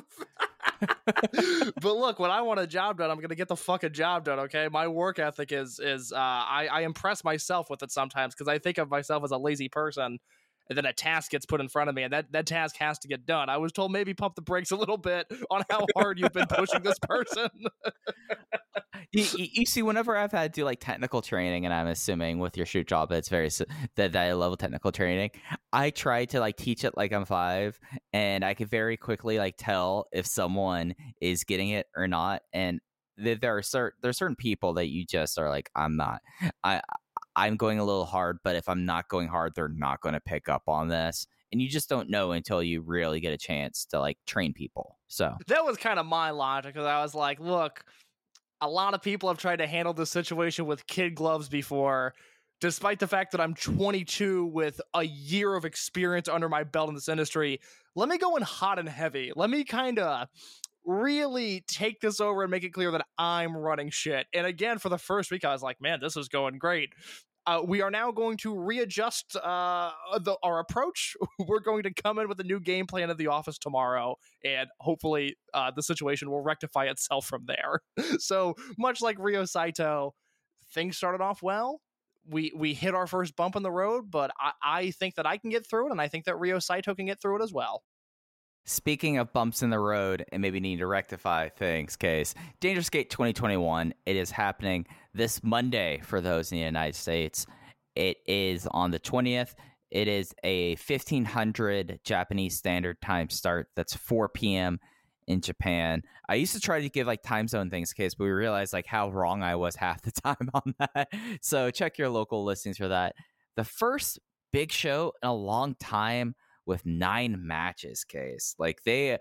But look, when I want a job done, I'm going to get the fucking job done, okay? My work ethic is, is uh, I, I impress myself with it sometimes because I think of myself as a lazy person, and then a task gets put in front of me, and that, that task has to get done. I was told maybe pump the brakes a little bit on how hard you've been pushing this person. you, you, you see, whenever I've had to do like technical training, and I'm assuming with your shoot job, it's very that that level technical training. I try to like teach it like I'm five, and I could very quickly like tell if someone is getting it or not. And there are certain there are certain people that you just are like, I'm not. I I'm going a little hard, but if I'm not going hard, they're not going to pick up on this. And you just don't know until you really get a chance to like train people. So that was kind of my logic, because I was like, look, a lot of people have tried to handle this situation with kid gloves before, despite the fact that I'm twenty-two with a year of experience under my belt in this industry. Let me go in hot and heavy. Let me kind of really take this over and make it clear that I'm running shit. And again, for the first week, I was like, man, this is going great. Uh, we are now going to readjust uh, the, our approach. We're going to come in with a new game plan of The Office tomorrow, and hopefully uh, the situation will rectify itself from there. So much like Ryo Saito, things started off well. We we hit our first bump in the road, but I, I think that I can get through it, and I think that Ryo Saito can get through it as well. Speaking of bumps in the road and maybe need to rectify things, Case, Dangerous Gate twenty twenty-one, it is happening this Monday for those in the United States. It is on the twentieth. It is a fifteen hundred Japanese Standard Time start. That's four p.m. in Japan. I used to try to give like time zone things, Case, but we realized like how wrong I was half the time on that. So check your local listings for that. The first big show in a long time with nine matches, Case. Like they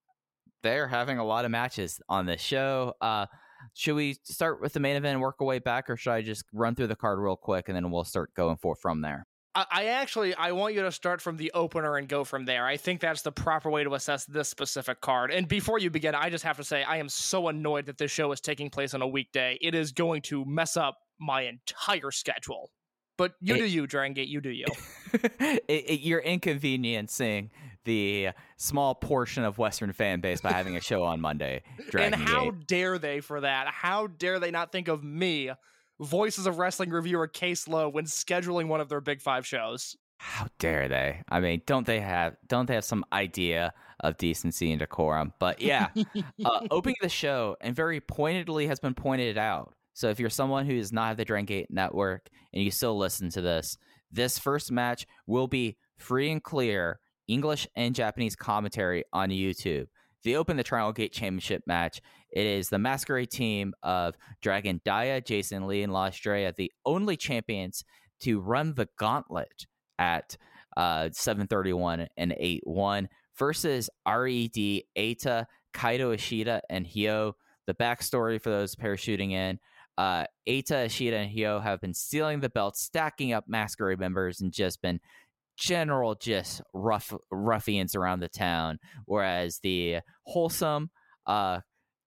they're having a lot of matches on this show. Uh should we start with the main event and work our way back, or should I just run through the card real quick and then we'll start going forth from there? I, I actually I want you to start from the opener and go from there. I think that's the proper way to assess this specific card. And before you begin, I just have to say I am so annoyed that this show is taking place on a weekday. It is going to mess up my entire schedule. But you it, do you, Dragon Gate, you do you. it, it, you're inconveniencing the small portion of Western fan base by having a show on Monday, Dragon And how Gate. dare they for that? How dare they not think of me, Voices of Wrestling reviewer Case Lowe, when scheduling one of their Big Five shows? How dare they? I mean, don't they have don't they have some idea of decency and decorum? But yeah, uh, opening the show, and very pointedly has been pointed out. So if you're someone who does not have the Dragon Gate Network and you still listen to this, this first match will be free and clear English and Japanese commentary on YouTube. They open the Triangle Gate Championship match. It is the Masquerade team of Dragon Dia, Jason Lee, and La Estrella, the only champions to run the gauntlet at uh, seven thirty-one and eight one versus R E D, Eita, Kaito Ishida, and Hyo. The backstory for those parachuting in. Uh, Eita, Ishida, and Hyo have been stealing the belts, stacking up Masquerade members, and just been general just rough ruffians around the town. Whereas the wholesome, uh,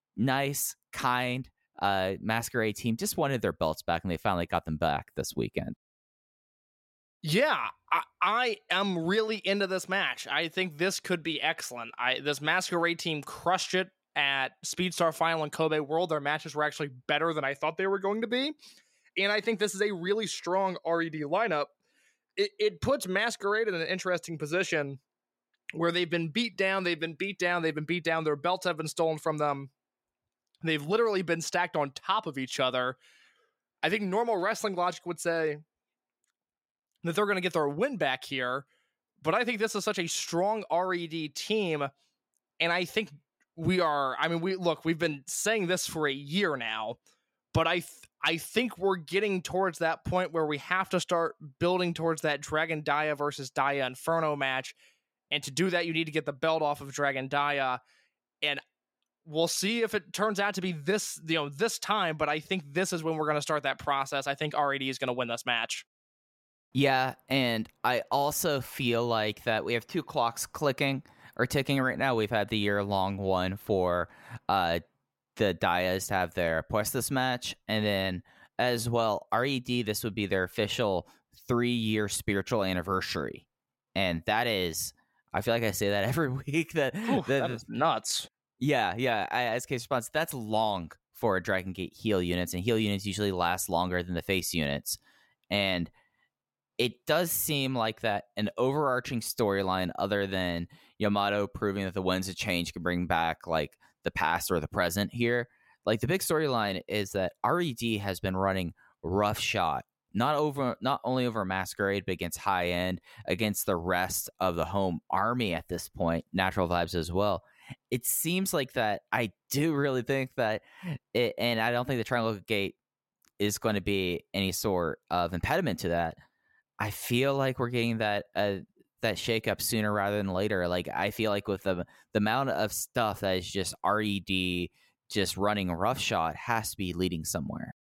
nice, kind uh, Masquerade team just wanted their belts back, and they finally got them back this weekend. Yeah, I, I am really into this match. I think this could be excellent. I this Masquerade team crushed it at Speedstar Final and Kobe World. Their matches were actually better than I thought they were going to be. And I think this is a really strong R E D lineup. It, it puts Masquerade in an interesting position where they've been beat down, they've been beat down, they've been beat down, their belts have been stolen from them. They've literally been stacked on top of each other. I think normal wrestling logic would say that they're going to get their win back here, but I think this is such a strong R E D team, and I think we are, I mean, we look, we've been saying this for a year now, but I th- I think we're getting towards that point where we have to start building towards that Dragon Dia versus Dia Inferno match, and to do that, you need to get the belt off of Dragon Dia, and we'll see if it turns out to be this, you know, this time, but I think this is when we're going to start that process. I think R E D is going to win this match. Yeah, and I also feel like that we have two clocks clicking or ticking right now. We've had the year-long one for uh, the Dias to have their Puestas match, and then as well, R E D, this would be their official three-year spiritual anniversary. And that is, I feel like I say that every week. That, Ooh, that, that is nuts. Yeah, yeah. I, as Case response, that's long for Dragon Gate heel units, and heel units usually last longer than the face units. And it does seem like that an overarching storyline, other than Yamato proving that the winds of change can bring back like the past or the present here. Like the big storyline is that R E D has been running roughshod, not over, not only over Masquerade, but against High End, against the rest of the home army at this point, Natural Vibes as well. It seems like that. I do really think that, it, and I don't think the Triangle Gate is going to be any sort of impediment to that. I feel like we're getting that uh, that shakeup sooner rather than later. Like I feel like with the the amount of stuff that is just R E D just running roughshod has to be leading somewhere.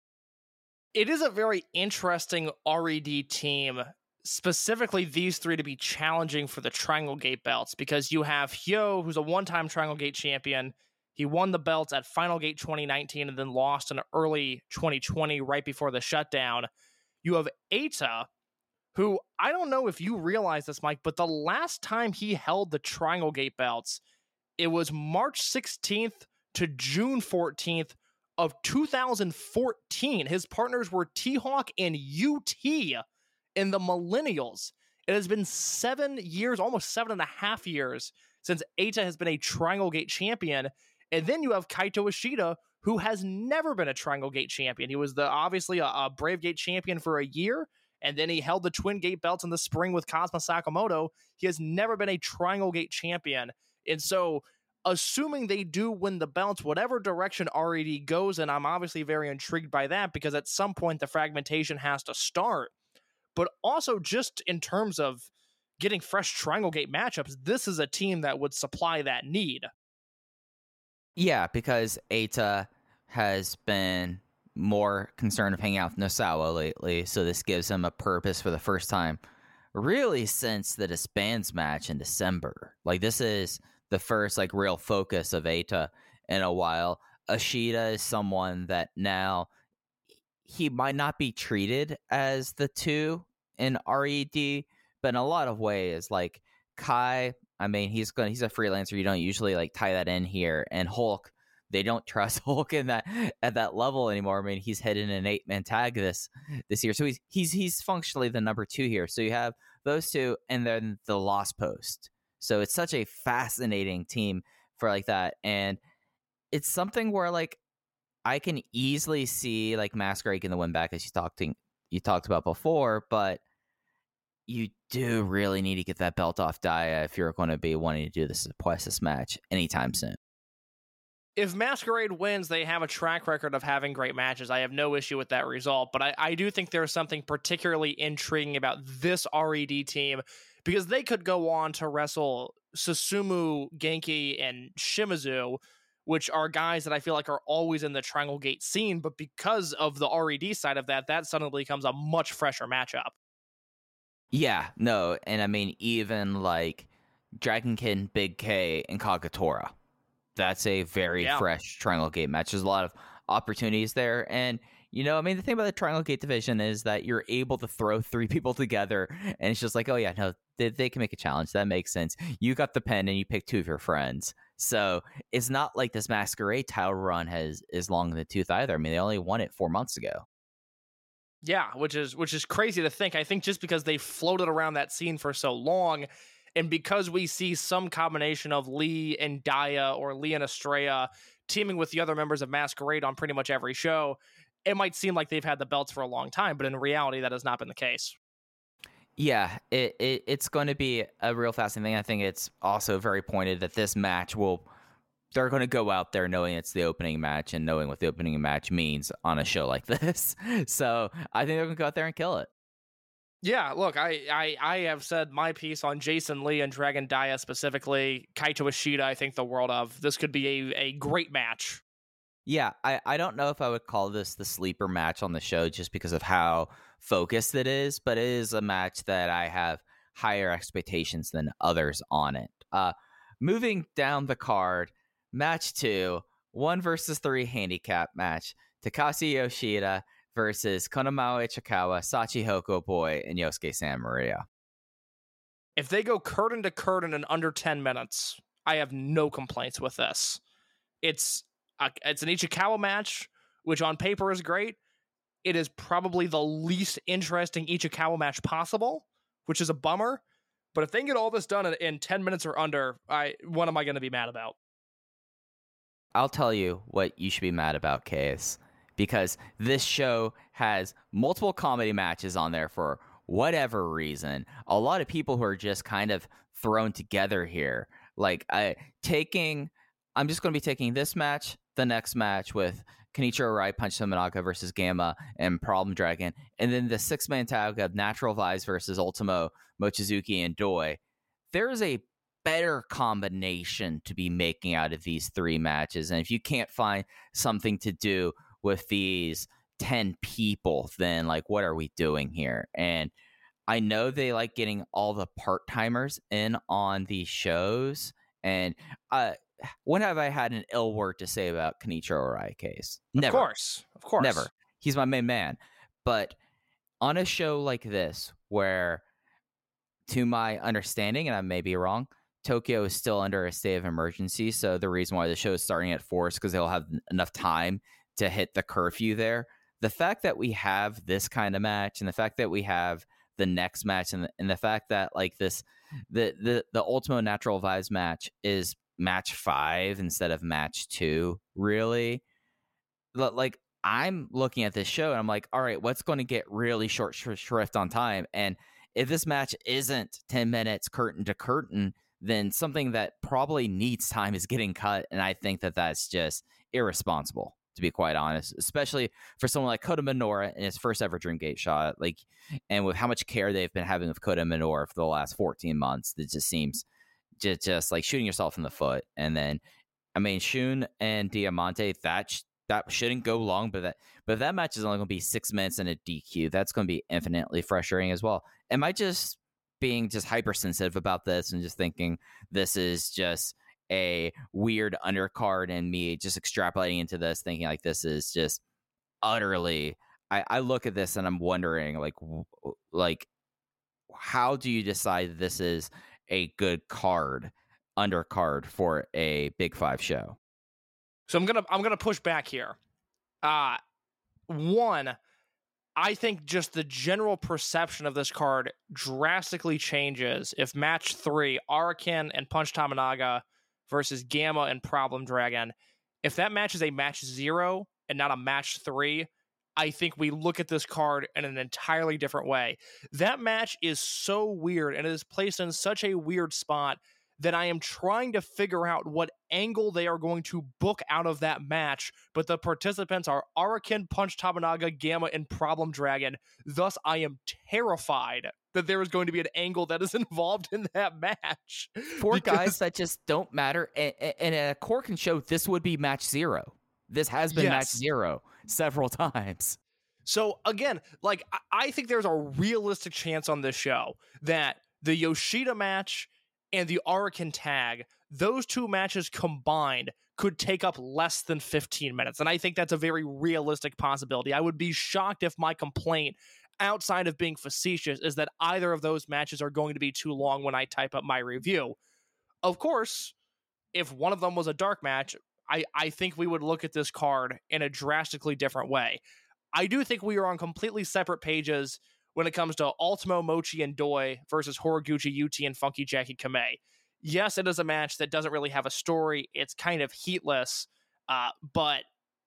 It is a very interesting R E D team, specifically these three to be challenging for the Triangle Gate belts, because you have Hyo, who's a one-time Triangle Gate champion. He won the belts at Final Gate twenty nineteen and then lost in early twenty twenty right before the shutdown. You have Eita, who, I don't know if you realize this, Mike, but the last time he held the Triangle Gate belts, it was March sixteenth to June fourteenth of two thousand fourteen. His partners were T-Hawk and U T in the Millennials. It has been seven years, almost seven and a half years, since Eita has been a Triangle Gate champion. And then you have Kaito Ishida, who has never been a Triangle Gate champion. He was the obviously a, a Brave Gate champion for a year, and then he held the Twin Gate belts in the spring with Kazuma Sakamoto. He has never been a Triangle Gate champion. And so, assuming they do win the belts, whatever direction R E D goes, and I'm obviously very intrigued by that, because at some point the fragmentation has to start. But also, just in terms of getting fresh Triangle Gate matchups, this is a team that would supply that need. Yeah, because Eita has been more concerned of hanging out with Nosawa lately, so this gives him a purpose for the first time, really since the Disbands match in December. Like, this is the first, like, real focus of Eita in a while. Ishida is someone that now he might not be treated as the two in R E D, but in a lot of ways, like, Kai, I mean, he's going he's a freelancer. You don't usually, like, tie that in here. And Hulk, they don't trust Hulk in that at that level anymore. I mean, he's heading an eight-man tag this this year, so he's he's he's functionally the number two here. So you have those two, and then the Lost Post. So it's such a fascinating team for like that, and it's something where, like, I can easily see, like, Masquerade getting the win back, as you talked to, you talked about before, but you do really need to get that belt off Daya if you're going to be wanting to do this Apuestas match anytime soon. If Masquerade wins, they have a track record of having great matches. I have no issue with that result, but I, I do think there's something particularly intriguing about this R E D team, because they could go on to wrestle Susumu, Genki, and Shimizu, which are guys that I feel like are always in the Triangle Gate scene, but because of the R E D side of that, that suddenly becomes a much fresher matchup. Yeah, no, and I mean, even like Dragon Kid, Big K, and Kagetora. That's a very yeah. fresh Triangle Gate match. There's a lot of opportunities there. And, you know, I mean, the thing about the Triangle Gate division is that you're able to throw three people together, and it's just like, oh, yeah, no, they, they can make a challenge. That makes sense. You got the pen, and you pick two of your friends. So it's not like this Masquerade title run has is long in the tooth either. I mean, they only won it four months ago. Yeah, which is which is crazy to think. I think just because they floated around that scene for so long, and because we see some combination of Lee and Daya or Lee and Estrella teaming with the other members of Masquerade on pretty much every show, it might seem like they've had the belts for a long time, but in reality, that has not been the case. Yeah, it, it it's going to be a real fascinating thing. I think it's also very pointed that this match will, they're going to go out there knowing it's the opening match and knowing what the opening match means on a show like this. So I think they're going to go out there and kill it. Yeah, look, I, I, I have said my piece on Jason Lee and Dragon Daya specifically. Kaito Ishida, I think the world of. This could be a, a great match. Yeah, I, I don't know if I would call this the sleeper match on the show just because of how focused it is, but it is a match that I have higher expectations than others on it. Uh, moving down the card, match two, one versus three handicap match. Takashi Yoshida versus Konamawa Ichikawa, Sachi Hoko Boy, and Yosuke Santa Maria. If they go curtain to curtain in under ten minutes, I have no complaints with this. It's a, it's an Ichikawa match, which on paper is great. It is probably the least interesting Ichikawa match possible, which is a bummer. But if they can get all this done in, in ten minutes or under, I what am I going to be mad about? I'll tell you what you should be mad about, Case. Because this show has multiple comedy matches on there for whatever reason. A lot of people who are just kind of thrown together here. Like, I taking, I'm just going to be taking this match, the next match with Kenichiro Arai, Punch Tominaga versus Gamma and Problem Dragon, and then the six-man tag of Natural Vibes versus Ultimo, Mochizuki, and Doi. There is a better combination to be making out of these three matches. And if you can't find something to do with these ten people, then like, what are we doing here? And I know they like getting all the part-timers in on these shows, and uh when have I had an ill word to say about Kenichiro Arai, Case? Never. Of course, of course. Never. He's my main man. But on a show like this, where, to my understanding, and I may be wrong, Tokyo is still under a state of emergency, so the reason why the show is starting at four is because they'll have enough time to hit the curfew there. The fact that we have this kind of match and the fact that we have the next match, and the, and the fact that like this, the the the Ultimo Natural Vibes match is match five instead of match two. Really, like I'm looking at this show and I'm like, all right, what's going to get really short shrift on time? And if this match isn't ten minutes curtain to curtain, then something that probably needs time is getting cut. And I think that that's just irresponsible, to be quite honest, especially for someone like Kota Minoura in his first ever Dreamgate shot. Like, and with how much care they've been having with Kota Minoura for the last fourteen months, it just seems just, just like shooting yourself in the foot. And then, I mean, Shun and Diamante, that sh- that shouldn't go long, but that but if that match is only going to be six minutes and a D Q, that's going to be infinitely frustrating as well. Am I just being just hypersensitive about this and just thinking this is just a weird undercard and me just extrapolating into this, thinking like this is just utterly? I, I look at this and I'm wondering like like how do you decide this is a good card undercard for a Big Five show? So I'm gonna I'm gonna push back here. Uh one, I think just the general perception of this card drastically changes if match three, Arakin and Punch Tamanaga versus Gamma and Problem Dragon, if that match is a match zero and not a match three, I think we look at this card in an entirely different way. That match is so weird and it is placed in such a weird spot that I am trying to figure out what angle they are going to book out of that match, but the participants are Arakin, Punch Tamanaga, Gamma, and Problem Dragon. Thus, I am terrified that there is going to be an angle that is involved in that match. Four because... guys that just don't matter. And, and a Corkin show, this would be match zero. This has been yes. match zero several times. So, again, like, I think there's a realistic chance on this show that the Yoshida match and the Arakin tag, those two matches combined could take up less than fifteen minutes. And I think that's a very realistic possibility. I would be shocked if my complaint, outside of being facetious, is that either of those matches are going to be too long when I type up my review. Of course, if one of them was a dark match, I, I think we would look at this card in a drastically different way. I do think we are on completely separate pages when it comes to Ultimo, Mochi, and Doi versus Horiguchi, U T, and Funky Jackie Kamei. Yes, it is a match that doesn't really have a story. It's kind of heatless, uh, but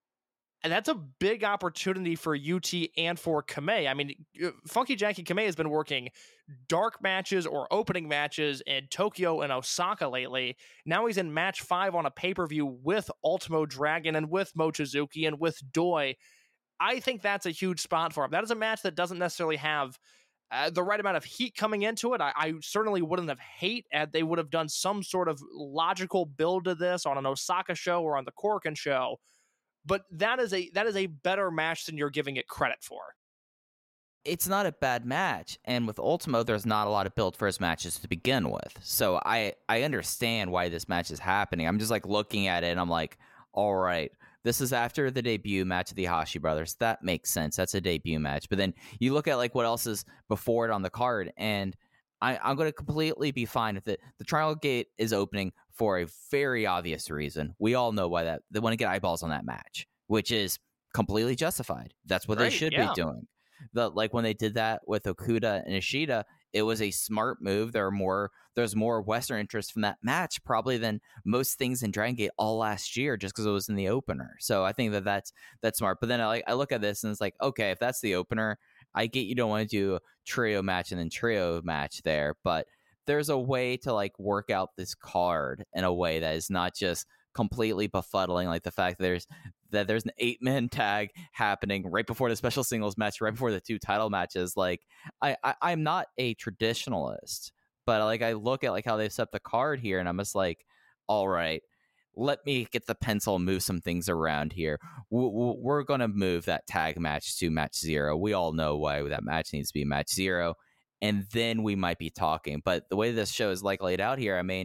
that's a big opportunity for U T and for Kamei. I mean, Funky Jackie Kamei has been working dark matches or opening matches in Tokyo and Osaka lately. Now he's in match five on a pay-per-view with Ultimo Dragon and with Mochizuki and with Doi. I think that's a huge spot for him. That is a match that doesn't necessarily have uh, the right amount of heat coming into it. I, I certainly wouldn't have hate and they would have done some sort of logical build to this on an Osaka show or on the Corkin show. But that is a that is a better match than you're giving it credit for. It's not a bad match, and with Ultimo, there's not a lot of build for his matches to begin with. So I I understand why this match is happening. I'm just like looking at it, and I'm like, all right. This is after the debut match of the Hashi brothers. That makes sense. That's a debut match. But then you look at like what else is before it on the card, and I, I'm going to completely be fine with it. The Triangle Gate is opening for a very obvious reason. We all know why that they want to get eyeballs on that match, which is completely justified. That's what right, they should yeah. be doing. The like when they did that with Okuda and Ishida, it was a smart move. There are more. There's more Western interest from that match probably than most things in Dragon Gate all last year, just because it was in the opener. So I think that that's that's smart. But then I like I look at this and it's like, okay, if that's the opener, I get you don't want to do a trio match and then trio match there, but there's a way to like work out this card in a way that is not just completely befuddling, like the fact that there's that there's an eight man tag happening right before the special singles match, right before the two title matches. Like I, I I'm not a traditionalist, but like I look at like how they've set the card here, and I'm just like, all right, let me get the pencil and move some things around here. We're gonna move that tag match to match zero. We all know why that match needs to be match zero, and then we might be talking. But the way this show is like laid out here, I mean,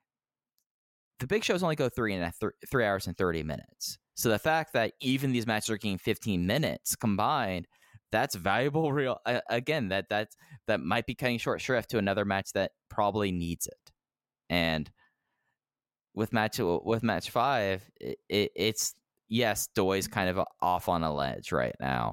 the big shows only go three and a th- three hours and thirty minutes. So the fact that even these matches are getting fifteen minutes combined, that's valuable. Real uh, again, that that that might be cutting short shrift to another match that probably needs it. And with match with match five, it, it, it's yes, Doi's kind of off on a ledge right now,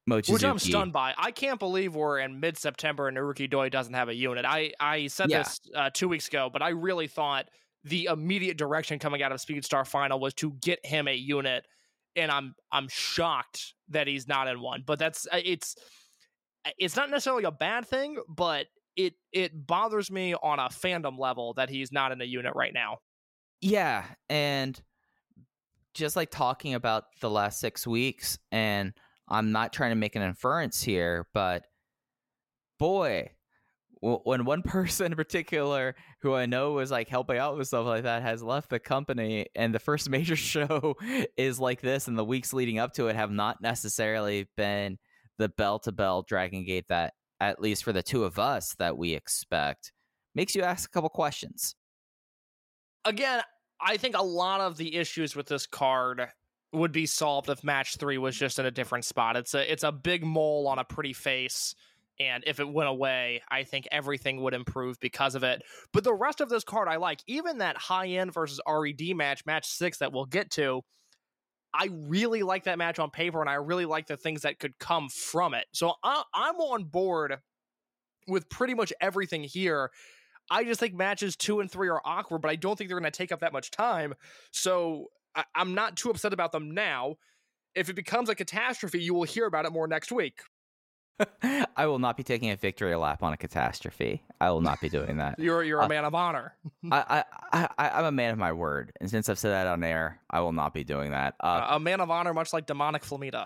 Mochizuki. Which I'm stunned by. I can't believe we're in mid-September and Naruki Doi doesn't have a unit. I, I said Yeah. this uh, two weeks ago, but I really thought the immediate direction coming out of Speedstar Final was to get him a unit, and I'm I'm shocked that he's not in one. But that's it's it's not necessarily a bad thing, but it it bothers me on a fandom level that he's not in a unit right now. Yeah, and just like talking about the last six weeks, and I'm not trying to make an inference here, but boy, w- when one person in particular who I know was like helping out with stuff like that has left the company, and the first major show is like this, and the weeks leading up to it have not necessarily been the bell-to-bell Dragon Gate that, at least for the two of us, that we expect, makes you ask a couple questions. Again, I think a lot of the issues with this card would be solved if match three was just in a different spot. It's a it's a big mole on a pretty face, and if it went away, I think everything would improve because of it. But the rest of this card I like. Even that high-end versus R E D match, match six that we'll get to, I really like that match on paper, and I really like the things that could come from it. So I, I'm on board with pretty much everything here. I just think matches two and three are awkward, but I don't think they're going to take up that much time. So I, I'm not too upset about them now. If it becomes a catastrophe, you will hear about it more next week. I will not be taking a victory lap on a catastrophe. I will not be doing that. You're you're a Uh, man of honor. I, I, I, I'm a man of my word. And since I've said that on air, I will not be doing that. Uh, Uh, a man of honor, much like demonic Flamita.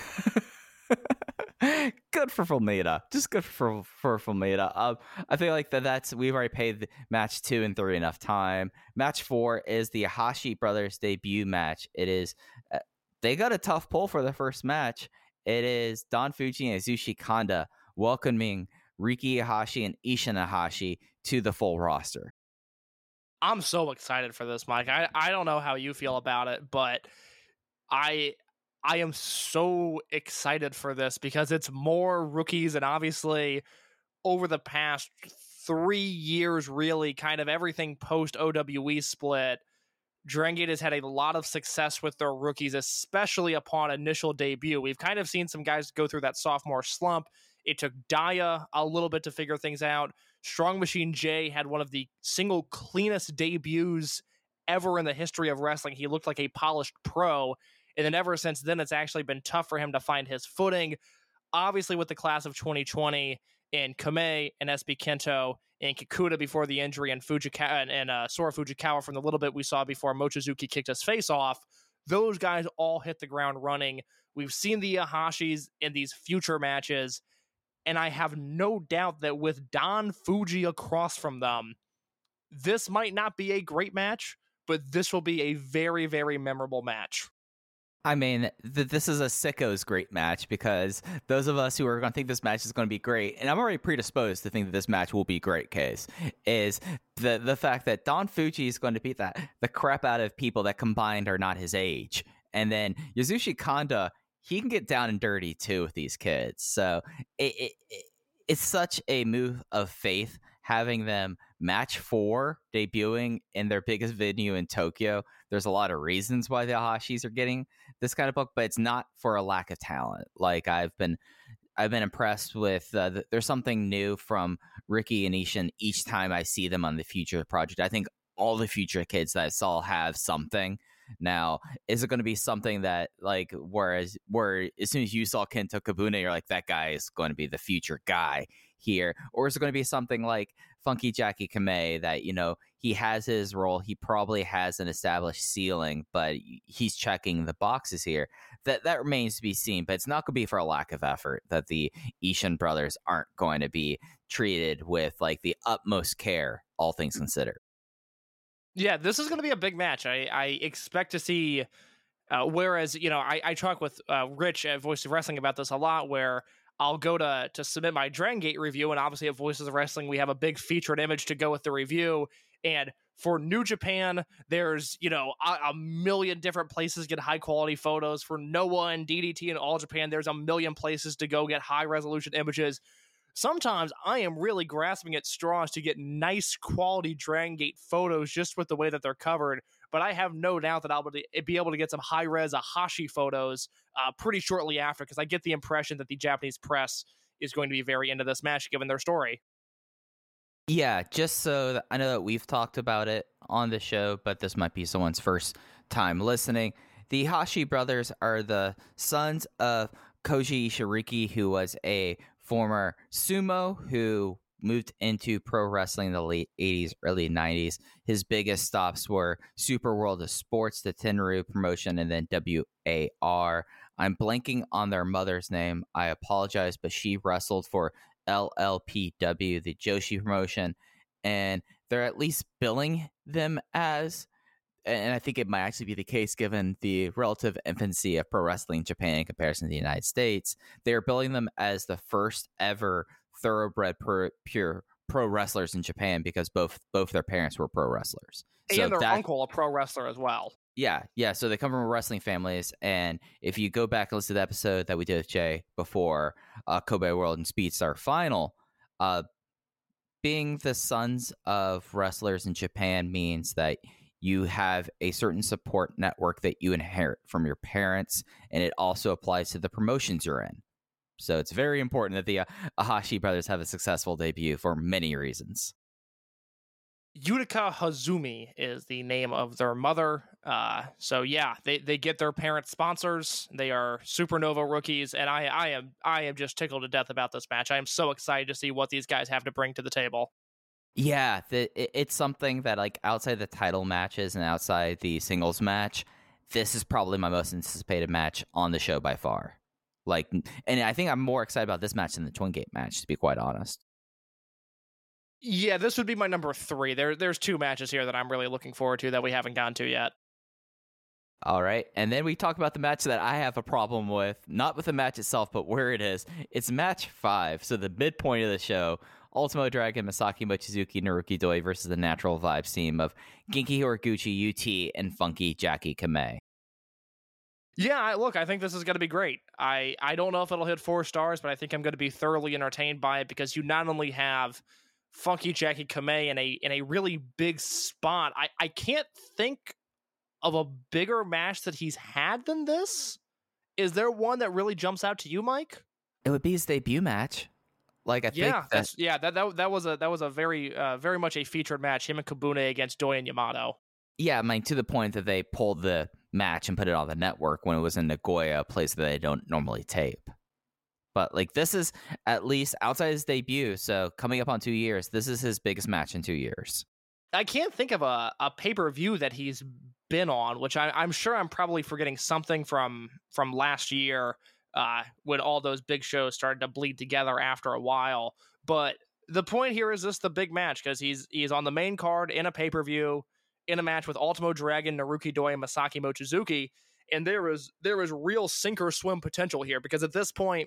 good for Flamita. Just good for for Flamita. Um, I feel like that that's we've already paid the match two and three enough time. Match four is the Hashi brothers debut match. It is uh, they got a tough pull for the first match. It is Don Fuji and Azushi Kanda welcoming Riki Ihashi and Ishin Ihashi to the full roster. I'm so excited for this, Mike. I, I don't know how you feel about it, but I I am so excited for this because it's more rookies, and obviously over the past three years, really kind of everything post O W E split, Dragon Gate has had a lot of success with their rookies, especially upon initial debut. We've kind of seen some guys go through that sophomore slump. It took Daya a little bit to figure things out. Strong Machine J had one of the single cleanest debuts ever in the history of wrestling. He looked like a polished pro. And then ever since then, it's actually been tough for him to find his footing. Obviously, with the class of twenty twenty in Kamei and S B Kento and Kikuta before the injury, and Fujikawa and, and uh, Sora Fujikawa from the little bit we saw before Mochizuki kicked his face off, those guys all hit the ground running. We've seen the Ihashis in these future matches, and I have no doubt that with Don Fuji across from them, this might not be a great match, but this will be a very, very memorable match. I mean, th- this is a sicko's great match, because those of us who are going to think this match is going to be great, and I'm already predisposed to think that this match will be great, case, is the the fact that Don Fuji is going to beat that the crap out of people that combined are not his age. And then Yasushi Kanda, he can get down and dirty too with these kids. So it, it, it it's such a move of faith having them match four debuting in their biggest venue in Tokyo. There's a lot of reasons why the Ihashis are getting this kind of book, but it's not for a lack of talent. Like I've been, I've been impressed with. Uh, the, there's something new from Riki and Ishin each time I see them on the Future project. I think all the Future kids that I saw have something. Now, is it going to be something that, like, whereas where as soon as you saw Kento Kabune, you're like, that guy is going to be the future guy here? Or is it going to be something like Funky Jackie Kamei that, you know, he has his role, he probably has an established ceiling, but he's checking the boxes here? That that remains to be seen, but it's not going to be for a lack of effort that the Ishin brothers aren't going to be treated with, like, the utmost care, all things considered. Yeah, this is going to be a big match. I, I expect to see, uh, whereas, you know, I, I talk with uh, Rich at Voice of Wrestling about this a lot, where I'll go to to submit my Dragon Gate review, and obviously at Voices of Wrestling, we have a big featured image to go with the review. And for New Japan, there's, you know, a, a million different places to get high quality photos. For Noah and D D T and All Japan, there's a million places to go get high resolution images. Sometimes I am really grasping at straws to get nice quality Dragon Gate photos just with the way that they're covered. but I have no doubt that I'll be able to get some high-res Hashi photos uh, pretty shortly after, because I get the impression that the Japanese press is going to be very into this match given their story. Yeah, just so that I know that we've talked about it on the show, but this might be someone's first time listening. The Hashi brothers are the sons of Koji Ishiriki, who was a former sumo who moved into pro wrestling in the late eighties, early nineties. His biggest stops were Super World of Sports, the Tenryu promotion, and then W A R. I'm blanking on their mother's name. I apologize, but she wrestled for L L P W, the Joshi promotion, and they're at least billing them as, and I think it might actually be the case given the relative infancy of pro wrestling in Japan in comparison to the United States, they're billing them as the first ever thoroughbred per, pure pro wrestlers in Japan, because both both their parents were pro wrestlers. And so their that, uncle, a pro wrestler as well. Yeah, yeah. So they come from wrestling families, and if you go back and listen to the episode that we did with Jay before uh, Kobe World and Speedstar Final, uh, being the sons of wrestlers in Japan means that you have a certain support network that you inherit from your parents, and it also applies to the promotions you're in. So it's very important that the uh, Hashi brothers have a successful debut for many reasons. Yutika Hazumi is the name of their mother. Uh, so yeah, they, they get their parent sponsors. They are Supernova rookies, and I, I am I am just tickled to death about this match. I am so excited to see what these guys have to bring to the table. Yeah, the, it, it's something that, like, outside the title matches and outside the singles match, this is probably my most anticipated match on the show by far. Like, and I think I'm more excited about this match than the Twin Gate match, to be quite honest. Yeah, this would be my number three. There, there's two matches here that I'm really looking forward to that we haven't gone to yet. All right, and then we talk about the match that I have a problem with, not with the match itself, but where it is. It's match five, so the midpoint of the show. Ultimo Dragon, Masaki Mochizuki, Naruki Doi versus the Natural Vibes team of Genki Horiguchi, U T, and Funky Jackie Kamei. Yeah, I, look, I think this is going to be great. I, I don't know if it'll hit four stars, but I think I'm going to be thoroughly entertained by it, because you not only have Funky Jackie Kamei in a in a really big spot. I, I can't think of a bigger match that he's had than this. Is there one that really jumps out to you, Mike? It would be his debut match. Like, I yeah, think that, that's yeah, that, that that was a that was a very uh, very much a featured match. Him and Kabune against Doi and Yamato. Yeah, I mean, to the point that they pulled the match and put it on the network when it was in Nagoya, a place that they don't normally tape. But, like, this is at least outside his debut, so coming up on two years, this is his biggest match in two years. I can't think of a, a pay-per-view that he's been on, which I, I'm sure I'm probably forgetting something from from last year uh, when all those big shows started to bleed together after a while. But the point here is this the big match, because he's he's on the main card in a pay-per-view, in a match with Ultimo Dragon, Naruki Doi, and Masaki Mochizuki, and there is there is real sink or swim potential here, because at this point,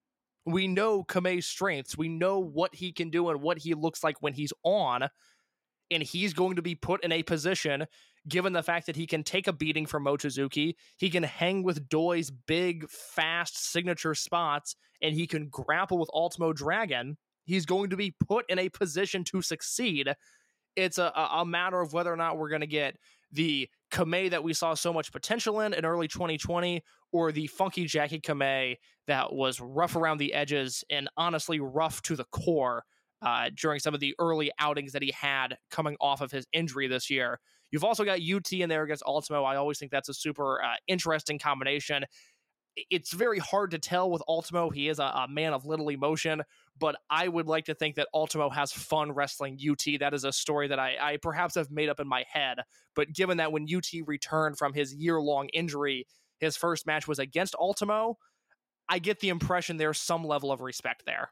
we know Kamei's strengths. We know what he can do and what he looks like when he's on. And he's going to be put in a position, given the fact that he can take a beating from Mochizuki, he can hang with Doi's big, fast signature spots, and he can grapple with Ultimo Dragon. He's going to be put in a position to succeed. It's a, a matter of whether or not we're going to get the Kamei that we saw so much potential in in early twenty twenty, or the Funky Jackie Kamei that was rough around the edges and honestly rough to the core uh, during some of the early outings that he had coming off of his injury this year. You've also got U T in there against Ultimo. I always think that's a super uh, interesting combination. It's very hard to tell with Ultimo. He is a, a man of little emotion, but I would like to think that Ultimo has fun wrestling U T. That is a story that I, I perhaps have made up in my head. But given that when U T returned from his year-long injury, his first match was against Ultimo, I get the impression there's some level of respect there.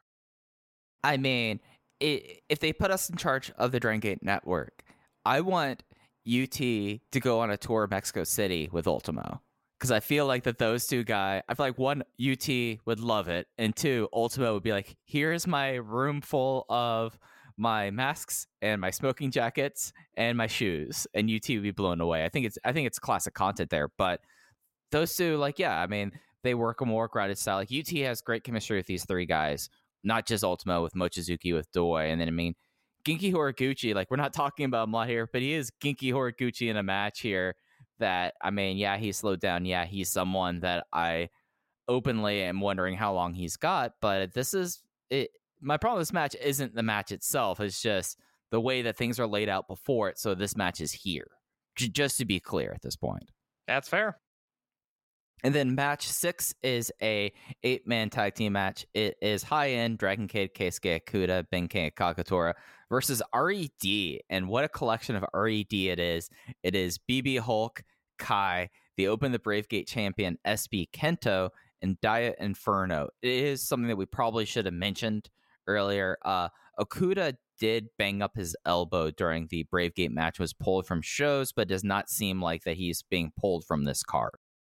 I mean, it, if they put us in charge of the Dragon Gate Network, I want U T to go on a tour of Mexico City with Ultimo. Because I feel like that those two guys, I feel like one, U T would love it, and two, Ultimo would be like, here's my room full of my masks and my smoking jackets and my shoes, and U T would be blown away. I think it's I think it's classic content there, but those two, like, yeah, I mean, they work a more grounded style. Like, U T has great chemistry with these three guys, not just Ultimo, with Mochizuki, with Doi, and then, I mean, Genki Horiguchi, like we're not talking about him a lot here, but he is Genki Horiguchi in a match here that, I mean, yeah, he's slowed down. Yeah, he's someone that I openly am wondering how long he's got, but this is it. My problem with this match isn't the match itself. It's just the way that things are laid out before it. So this match is here, J- just to be clear at this point. That's fair. And then match six is a eight-man tag team match. It is high-end Dragon Kid, Keisuke Okuda, Benkei Kagetora versus R E D. And what a collection of R E D it is. It is B B Hulk, Kai, the Open the Brave Gate champion S B Kento, and Dia Inferno. It is something that we probably should have mentioned earlier. Uh, Okuda did bang up his elbow during the Brave Gate match, was pulled from shows, but does not seem like that he's being pulled from this card.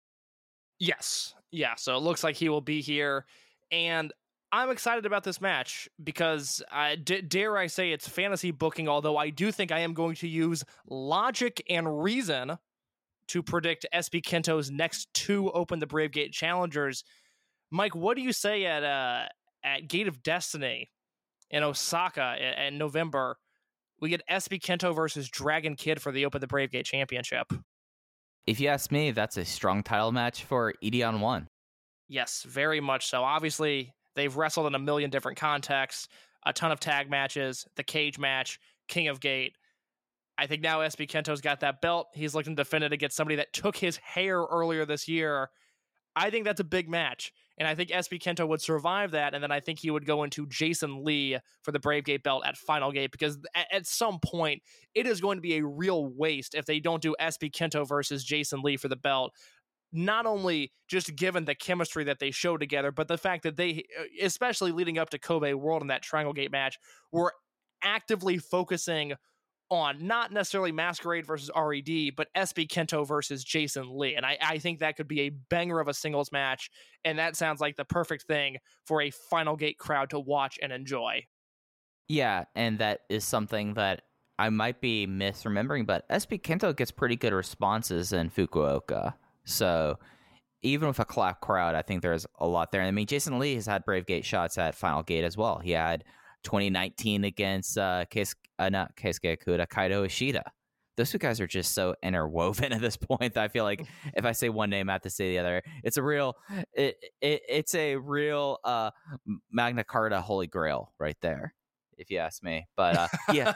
Yes. Yeah. So it looks like he will be here. And I'm excited about this match because, uh, d- dare I say, it's fantasy booking, although I do think I am going to use logic and reason to predict S B Kento's next two Open the Brave Gate challengers. Mike, what do you say at uh, at Gate of Destiny in Osaka in, in November? We get S B Kento versus Dragon Kid for the Open the Brave Gate Championship. If you ask me, that's a strong title match for Edion One. Yes, very much so. Obviously, they've wrestled in a million different contexts, a ton of tag matches, the cage match, King of Gate. I think now S B Kento's got that belt. He's looking to defend it against somebody that took his hair earlier this year. I think that's a big match. And I think S B Kento would survive that. And then I think he would go into Jason Lee for the Brave Gate belt at Final Gate, because at, at some point it is going to be a real waste if they don't do S B Kento versus Jason Lee for the belt. Not only just given the chemistry that they show together, but the fact that they, especially leading up to Kobe World in that Triangle Gate match, were actively focusing on not necessarily Masquerade versus R E D, but S B Kento versus Jason Lee. And I, I think that could be a banger of a singles match, and that sounds like the perfect thing for a Final Gate crowd to watch and enjoy. Yeah, and that is something that I might be misremembering, but S B Kento gets pretty good responses in Fukuoka. So even with a clap crowd, I think there's a lot there. I mean, Jason Lee has had Brave Gate shots at Final Gate as well. He had twenty nineteen against uh, Keisuke, uh, not Keisuke Okuda, Kaito Ishida. Those two guys are just so interwoven at this point that I feel like if I say one name, I have to say the other. It's a real, it, it it's a real uh, Magna Carta Holy Grail right there, if you ask me. But uh, yeah,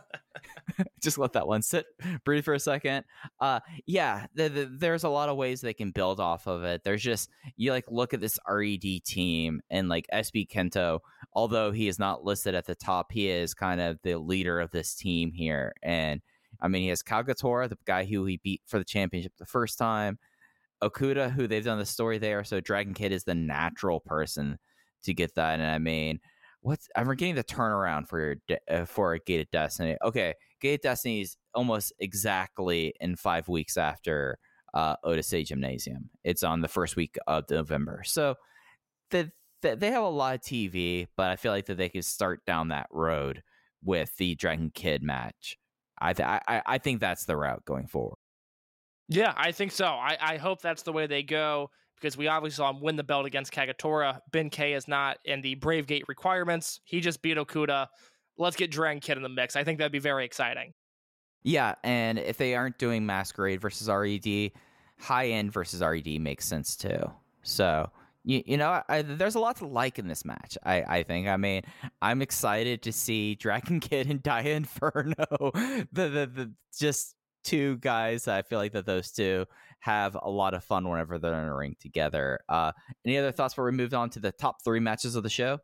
just let that one sit, breathe for a second. Uh, yeah, the, the, there's a lot of ways they can build off of it. There's just, you like look at this R E D team and like S B Kento, although he is not listed at the top, he is kind of the leader of this team here. And I mean, he has Kagetora, the guy who he beat for the championship the first time, Okuda, who they've done the story there. So Dragon Kid is the natural person to get that. And I mean, what's I'm forgetting the turnaround for your uh, for a Gate of Destiny. Okay, Gate of Destiny is almost exactly in five weeks after uh, Odyssey Gymnasium. It's on the first week of November. So the, the, they have a lot of T V, but I feel like that they could start down that road with the Dragon Kid match. I th- I I think that's the route going forward. Yeah, I think so. I, I hope that's the way they go, because we obviously saw him win the belt against Kagetora. Benkei is not in the Brave Gate requirements. He just beat Okuda. Let's get Dragon Kid in the mix. I think that'd be very exciting. Yeah, and if they aren't doing Masquerade versus R E D, High End versus R E D makes sense too. So, you, you know, I, there's a lot to like in this match, I, I think. I mean, I'm excited to see Dragon Kid and Dia Inferno. the, the, the just two guys. I feel like that those two have a lot of fun whenever they're in a ring together. Uh, any other thoughts before we moved on to the top three matches of the show?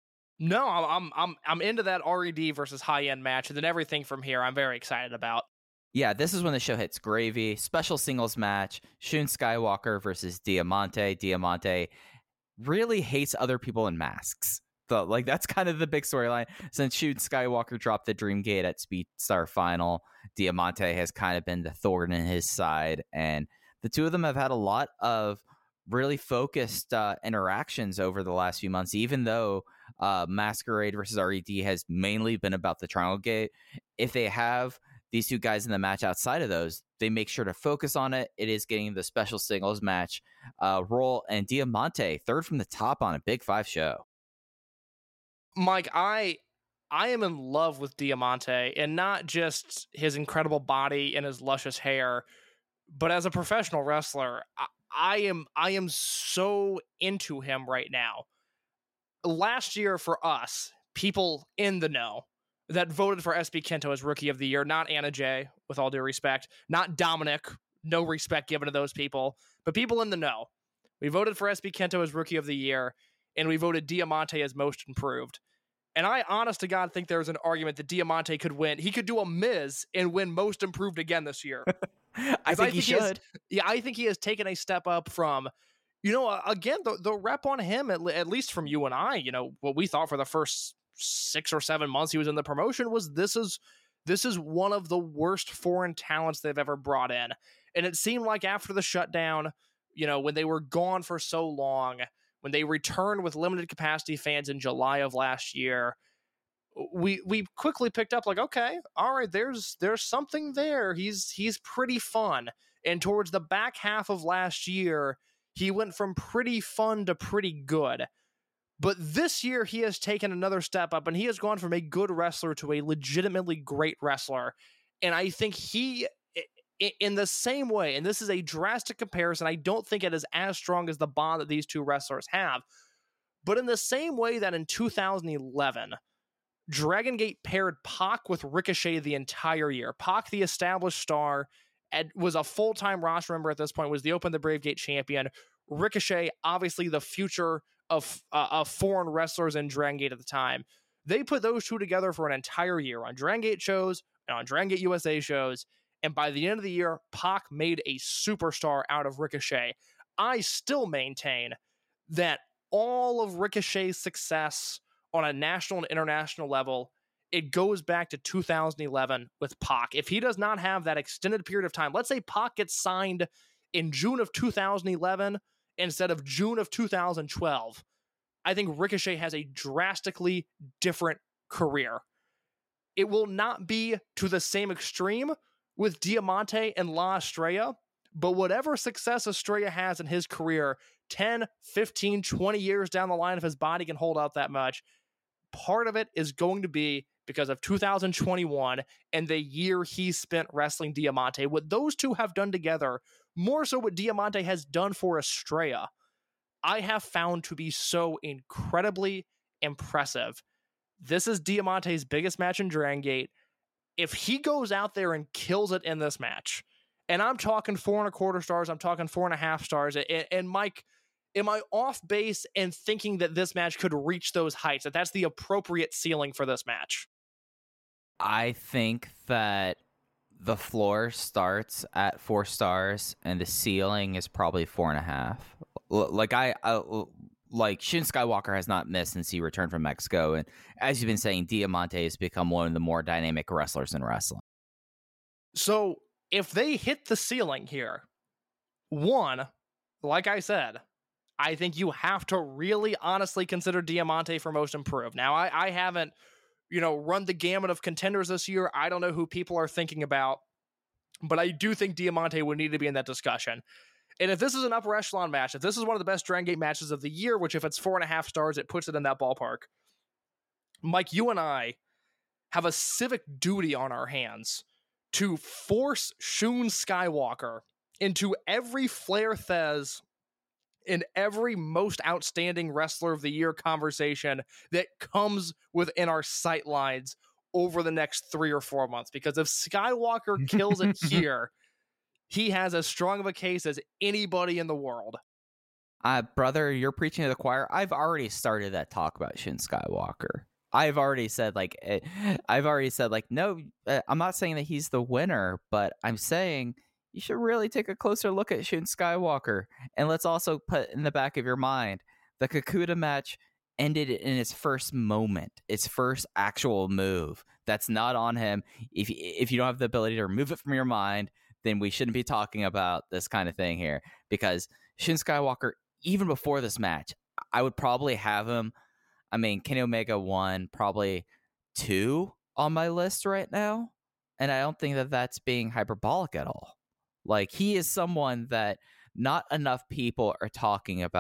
No, I'm I'm I'm into that R E D versus High End match, and then everything from here I'm very excited about. Yeah, this is when the show hits gravy. Special singles match, Shun Skywalker versus Diamante. Diamante really hates other people in masks. So, like, that's kind of the big storyline. Since Shun Skywalker dropped the Dream Gate at Speedstar Final, Diamante has kind of been the thorn in his side. And the two of them have had a lot of really focused uh, interactions over the last few months, even though uh, Masquerade versus R E D has mainly been about the Triangle Gate. If they have these two guys in the match outside of those, they make sure to focus on it. It is getting the special singles match uh, role, and Diamante third from the top on a Big Five show. Mike, I I am in love with Diamante, and not just his incredible body and his luscious hair, but as a professional wrestler, I, I am I am so into him right now. Last year for us, people in the know that voted for S B Kento as Rookie of the Year, not Anna Jay, with all due respect, not Dominic, no respect given to those people, but people in the know. We voted for S B Kento as Rookie of the Year, and we voted Diamante as Most Improved. And I, honest to God, think there's an argument that Diamante could win. He could do a Miz and win Most Improved again this year. I, think I think he he has, should. yeah, I think he has taken a step up from, you know, uh, again, the, the rep on him, at, at least from you and I, you know, what we thought for the first six or seven months he was in the promotion was this is this is one of the worst foreign talents they've ever brought in. And it seemed like after the shutdown, you know, when they were gone for so long, when they returned with limited capacity fans in July of last year, we we quickly picked up like, okay, all right, there's there's something there. He's he's pretty fun. And towards the back half of last year, he went from pretty fun to pretty good. But this year, he has taken another step up, and he has gone from a good wrestler to a legitimately great wrestler. And I think he, in the same way, and this is a drastic comparison, I don't think it is as strong as the bond that these two wrestlers have, but in the same way that in two thousand eleven, Dragon Gate paired Pac with Ricochet the entire year. Pac, the established star, was a full-time roster member at this point, was the Open the Brave Gate champion. Ricochet, obviously the future of, uh, of foreign wrestlers in Dragon Gate at the time. They put those two together for an entire year on Dragon Gate shows and on Dragon Gate U S A shows. And by the end of the year, Pac made a superstar out of Ricochet. I still maintain that all of Ricochet's success on a national and international level, it goes back to two thousand eleven with Pac. If he does not have that extended period of time, let's say Pac gets signed in June of two thousand eleven instead of June of two thousand twelve, I think Ricochet has a drastically different career. It will not be to the same extreme with Diamante and La Estrella, but whatever success Estrella has in his career, ten, fifteen, twenty years down the line, if his body can hold out that much, part of it is going to be because of two thousand twenty-one and the year he spent wrestling Diamante. What those two have done together, more so what Diamante has done for Estrella, I have found to be so incredibly impressive. This is Diamante's biggest match in Dragon Gate. If he goes out there and kills it in this match, and I'm talking four and a quarter stars, I'm talking four and a half stars, and, and Mike, am I off base in thinking that this match could reach those heights, that that's the appropriate ceiling for this match? I think that the floor starts at four stars and the ceiling is probably four and a half. Like I, I like Shin Skywalker has not missed since he returned from Mexico, and as you've been saying, Diamante has become one of the more dynamic wrestlers in wrestling. So if they hit the ceiling here, one, like I said, I think you have to really honestly consider Diamante for Most Improved. Now, I, I haven't, you know, run the gamut of contenders this year. I don't know who people are thinking about, but I do think Diamante would need to be in that discussion. And if this is an upper echelon match, if this is one of the best Dragon Gate matches of the year, which if it's four and a half stars, it puts it in that ballpark. Mike, you and I have a civic duty on our hands to force Shun Skywalker into every Flair Thez in every most outstanding wrestler of the year conversation that comes within our sight lines over the next three or four months. Because if Skywalker kills it here, he has as strong of a case as anybody in the world. Uh, brother, you're preaching to the choir. I've already started that talk about Shin Skywalker. I've already said like, I've already said like, no, I'm not saying that he's the winner, but I'm saying you should really take a closer look at Shin Skywalker. And let's also put in the back of your mind, the Kakuta match ended in its first moment, its first actual move. That's not on him. If, if you don't have the ability to remove it from your mind, then we shouldn't be talking about this kind of thing here. Because Shin Skywalker, even before this match, I would probably have him, I mean, Kenny Omega one, probably two on my list right now. And I don't think that that's being hyperbolic at all. Like, he is someone that not enough people are talking about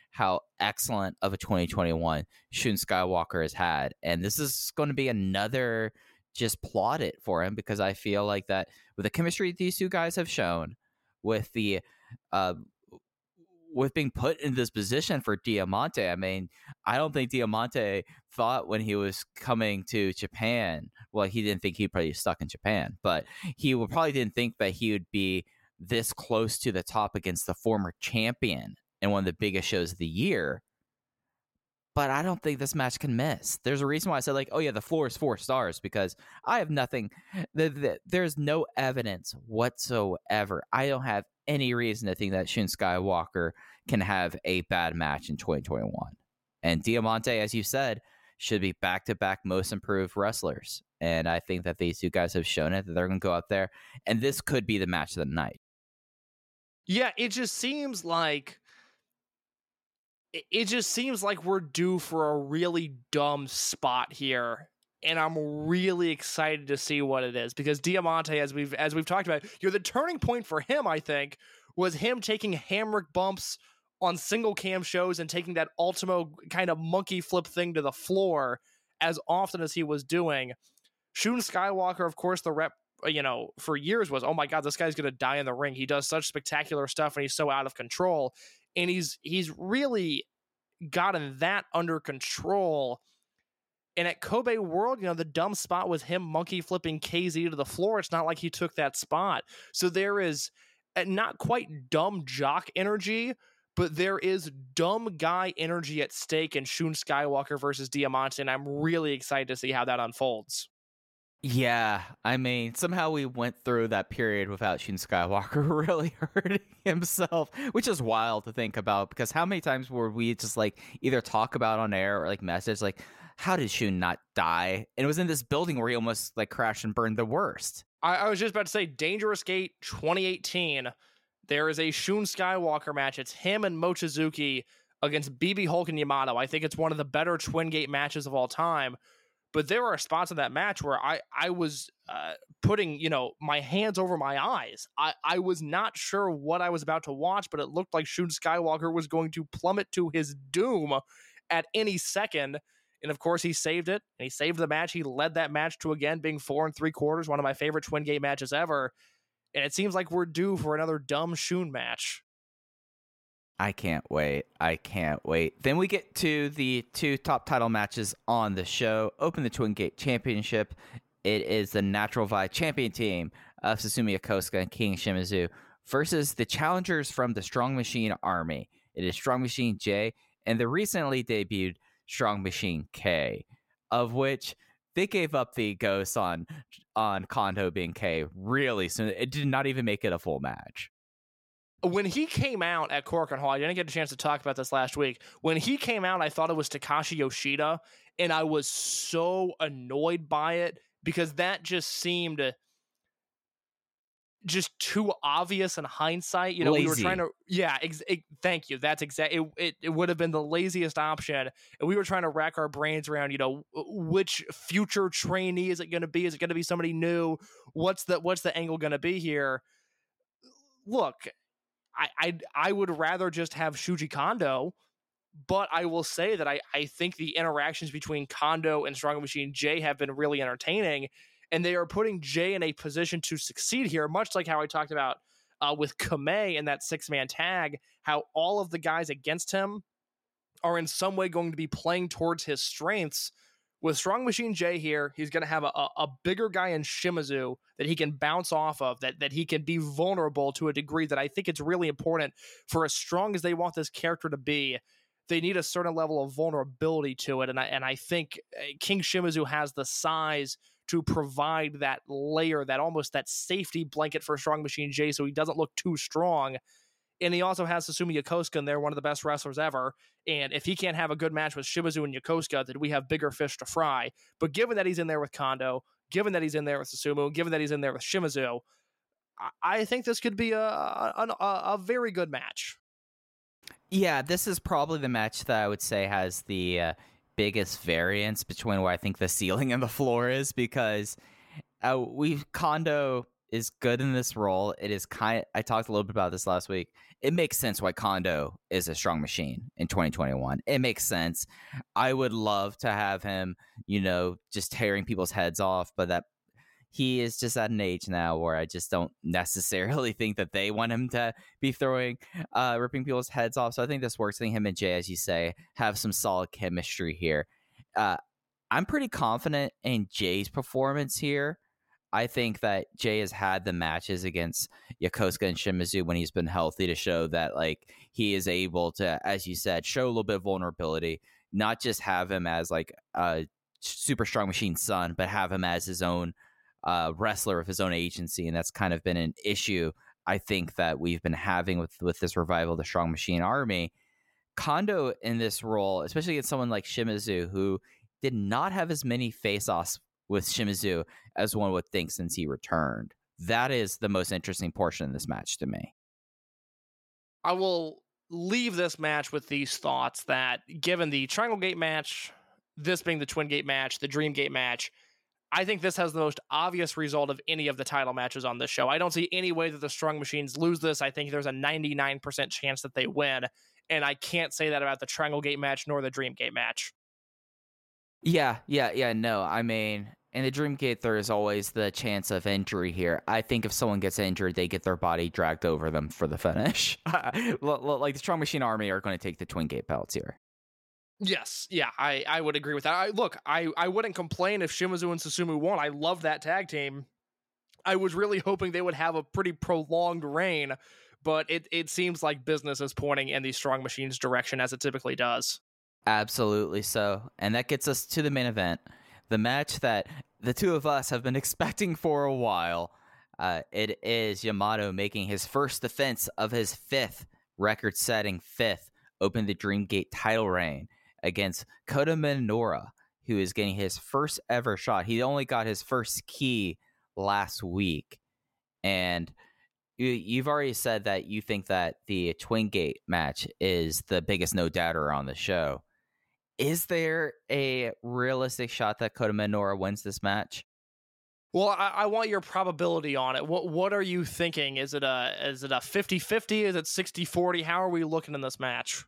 how excellent of a twenty twenty-one Shun Skywalker has had. And this is going to be another just plaudit for him, because I feel like that with the chemistry these two guys have shown, with the uh, with being put in this position for Diamante, I mean, I don't think Diamante thought when he was coming to Japan, well, he didn't think he'd probably stuck in Japan, but he would probably didn't think that he would be this close to the top against the former champion in one of the biggest shows of the year. But I don't think this match can miss. There's a reason why I said, like, oh yeah, the floor is four stars, because I have nothing, the, the, there's no evidence whatsoever. I don't have any reason to think that Shun Skywalker can have a bad match in twenty twenty-one. And Diamante, as you said, should be back-to-back most improved wrestlers. And I think that these two guys have shown it, that they're going to go out there, and this could be the match of the night. Yeah, it just seems like it just seems like we're due for a really dumb spot here, and I'm really excited to see what it is, because Diamante, as we've as we've talked about, you know, the turning point for him, I think, was him taking hammer bumps on single cam shows and taking that Ultimo kind of monkey flip thing to the floor as often as he was doing. Shun Skywalker, of course, the rep, you know, for years was, oh my God, this guy's going to die in the ring. He does such spectacular stuff and he's so out of control. And he's he's really gotten that under control. And at Kobe World, you know, the dumb spot was him monkey flipping K Z to the floor. It's not like he took that spot. So there is not quite dumb jock energy, but there is dumb guy energy at stake in Shun Skywalker versus Diamante, and I'm really excited to see how that unfolds. Yeah, I mean, somehow we went through that period without Shun Skywalker really hurting himself, which is wild to think about, because how many times were we just like either talk about on air or like message, like, how did Shun not die? And it was in this building where he almost like crashed and burned the worst. I, I was just about to say, Dangerous Gate twenty eighteen, there is a Shun Skywalker match. It's him and Mochizuki against B B Hulk and Yamato. I think it's one of the better Twin Gate matches of all time. But there are spots in that match where I, I was uh, putting, you know, my hands over my eyes. I, I was not sure what I was about to watch, but it looked like Shun Skywalker was going to plummet to his doom at any second. And of course, he saved it, and he saved the match. He led that match to, again, being four and three quarters, one of my favorite Twin Gate matches ever. And it seems like we're due for another dumb Shun match. I can't wait. I can't wait. Then we get to the two top title matches on the show. Open the Twin Gate Championship. It is the Natural Vibe champion team of Susumu Yokosuka and King Shimizu versus the challengers from the Strong Machine Army. It is Strong Machine J and the recently debuted Strong Machine K, of which they gave up the ghost on, on Kondo being K really soon. It did not even make it a full match. When he came out at Korakuen Hall, I didn't get a chance to talk about this last week. When he came out, I thought it was Takashi Yoshida, and I was so annoyed by it because that just seemed just too obvious in hindsight. You know, Lazy. we were trying to, yeah, ex- it, thank you. That's exactly, it, it, it would have been the laziest option. And we were trying to rack our brains around, you know, which future trainee is it going to be? Is it going to be somebody new? What's the, what's the angle going to be here? Look, I, I I would rather just have Shuji Kondo, but I will say that I, I think the interactions between Kondo and Strong Machine J have been really entertaining, and they are putting Jay in a position to succeed here, much like how I talked about uh, with Kamei in that six-man tag, how all of the guys against him are in some way going to be playing towards his strengths. With Strong Machine J here, he's going to have a, a, a bigger guy in Shimizu that he can bounce off of, that, that he can be vulnerable to a degree that I think it's really important for as strong as they want this character to be. They need a certain level of vulnerability to it, and I, and I think King Shimizu has the size to provide that layer, that almost that safety blanket for Strong Machine J so he doesn't look too strong. And he also has Susumu Yokosuka in there, one of the best wrestlers ever. And if he can't have a good match with Shimizu and Yokosuka, then we have bigger fish to fry. But given that he's in there with Kondo, given that he's in there with Susumu, given that he's in there with Shimizu, I think this could be a, a, a, a very good match. Yeah, this is probably the match that I would say has the uh, biggest variance between what I think the ceiling and the floor is, because uh, we've Kondo is good in this role. It is kind. I talked a little bit about this last week. It makes sense why Kondo is a strong machine in twenty twenty-one. It makes sense. I would love to have him, you know, just tearing people's heads off, but that he is just at an age now where I just don't necessarily think that they want him to be throwing, uh, ripping people's heads off. So I think this works. I think him and Jay, as you say, have some solid chemistry here. Uh, I'm pretty confident in Jay's performance here. I think that Jay has had the matches against Yokosuka and Shimizu when he's been healthy to show that, like, he is able to, as you said, show a little bit of vulnerability, not just have him as like a super strong machine son, but have him as his own uh, wrestler of his own agency. And that's kind of been an issue, I think, that we've been having with, with this revival of the Strong Machine Army. Kondo in this role, especially against someone like Shimizu, who did not have as many face-offs with Shimizu as one would think since he returned. That is the most interesting portion of this match to me. I will leave this match with these thoughts that, given the Triangle Gate match, this being the Twin Gate match, the Dream Gate match, I think this has the most obvious result of any of the title matches on this show. I don't see any way that the Strong Machines lose this. I think there's a ninety-nine percent chance that they win, and I can't say that about the Triangle Gate match nor the Dream Gate match. Yeah, yeah, yeah, no, I mean, in the Dream Gate, there is always the chance of injury here. I think if someone gets injured, they get their body dragged over them for the finish. Like the Strong Machine Army are going to take the Twin Gate belts here. Yes, yeah, I, I would agree with that. I, look, I, I wouldn't complain if Shimizu and Susumu won. I love that tag team. I was really hoping they would have a pretty prolonged reign, but it, it seems like business is pointing in the Strong Machines direction, as it typically does. Absolutely so. And that gets us to the main event, the match that the two of us have been expecting for a while. Uh, it is Yamato making his first defense of his fifth record-setting fifth Open the Dream Gate title reign against Kota Minoura, who is getting his first ever shot. He only got his first key last week. And you, you've already said that you think that the Twin Gate match is the biggest no-doubter on the show. Is there a realistic shot that Kota Minoura wins this match? Well, I, I want your probability on it. What what are you thinking? Is it a is it a fifty-fifty? Is it sixty forty? How are we looking in this match?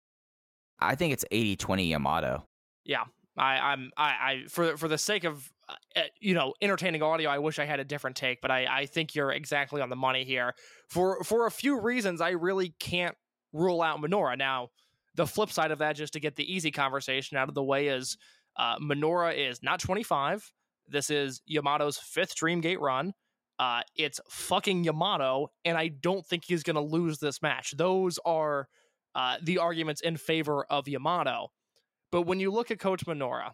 I think it's eighty twenty Yamato. Yeah, I, I'm I, I for for the sake of uh, you know entertaining audio, I wish I had a different take, but I, I think you're exactly on the money here. For for a few reasons, I really can't rule out Minoura. Now, the flip side of that, just to get the easy conversation out of the way, is uh, Minoura is not twenty-five. This is Yamato's fifth Dream Gate run. Uh, it's fucking Yamato, and I don't think he's going to lose this match. Those are uh, the arguments in favor of Yamato. But when you look at Coach Minoura,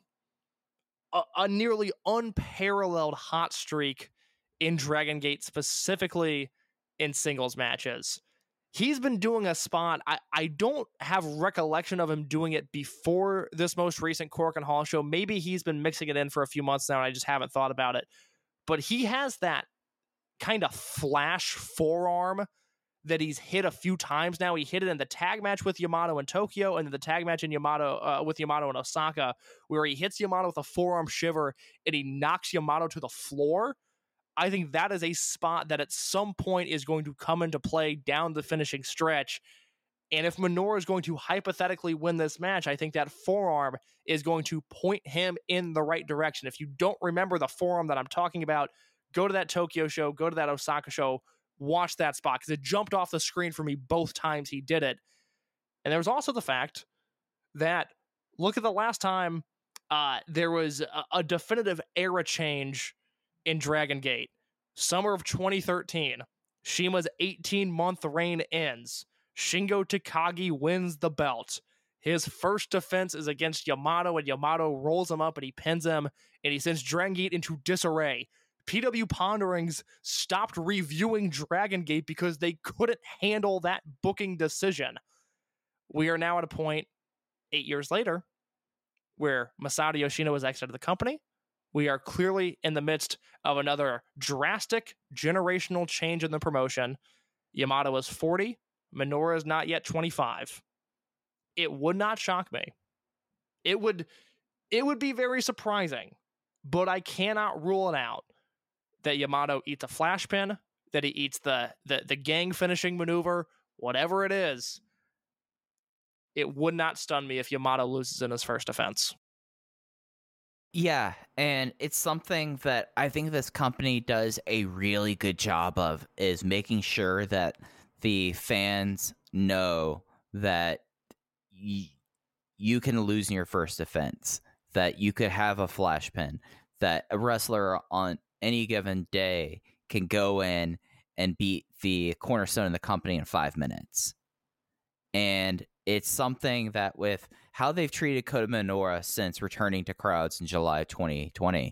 a, a nearly unparalleled hot streak in Dragon Gate, specifically in singles matches. He's been doing a spot. I, I don't have recollection of him doing it before this most recent Korakuen Hall show. Maybe he's been mixing it in for a few months now, and I just haven't thought about it. But he has that kind of flash forearm that he's hit a few times now. He hit it in the tag match with Yamato in Tokyo, and then the tag match in Yamato uh, with Yamato in Osaka, where he hits Yamato with a forearm shiver, and he knocks Yamato to the floor. I think that is a spot that at some point is going to come into play down the finishing stretch. And if Minoura is going to hypothetically win this match, I think that forearm is going to point him in the right direction. If you don't remember the forearm that I'm talking about, go to that Tokyo show, go to that Osaka show, watch that spot, because it jumped off the screen for me both times he did it. And there was also the fact that, look at the last time uh, there was a, a definitive era change in Dragon Gate. Summer of twenty thirteen. Shima's eighteen-month reign ends. Shingo Takagi wins the belt. His first defense is against Yamato, and Yamato rolls him up and he pins him, and he sends Dragon Gate into disarray. P W Ponderings stopped reviewing Dragon Gate because they couldn't handle that booking decision. We are now at a point, eight years later, where Masato Yoshino has exited the company. We are clearly in the midst of another drastic generational change in the promotion. Yamato is forty. Minoura is not yet twenty-five. It would not shock me. It would, it would be very surprising, but I cannot rule it out that Yamato eats a flash pin, that he eats the, the, the gang finishing maneuver, whatever it is, it would not stun me if Yamato loses in his first defense. Yeah, and it's something that I think this company does a really good job of, is making sure that the fans know that y- you can lose in your first defense, that you could have a flash pin, that a wrestler on any given day can go in and beat the cornerstone of the company in five minutes. And it's something that, with how they've treated Kota Minoura since returning to crowds in July of twenty twenty,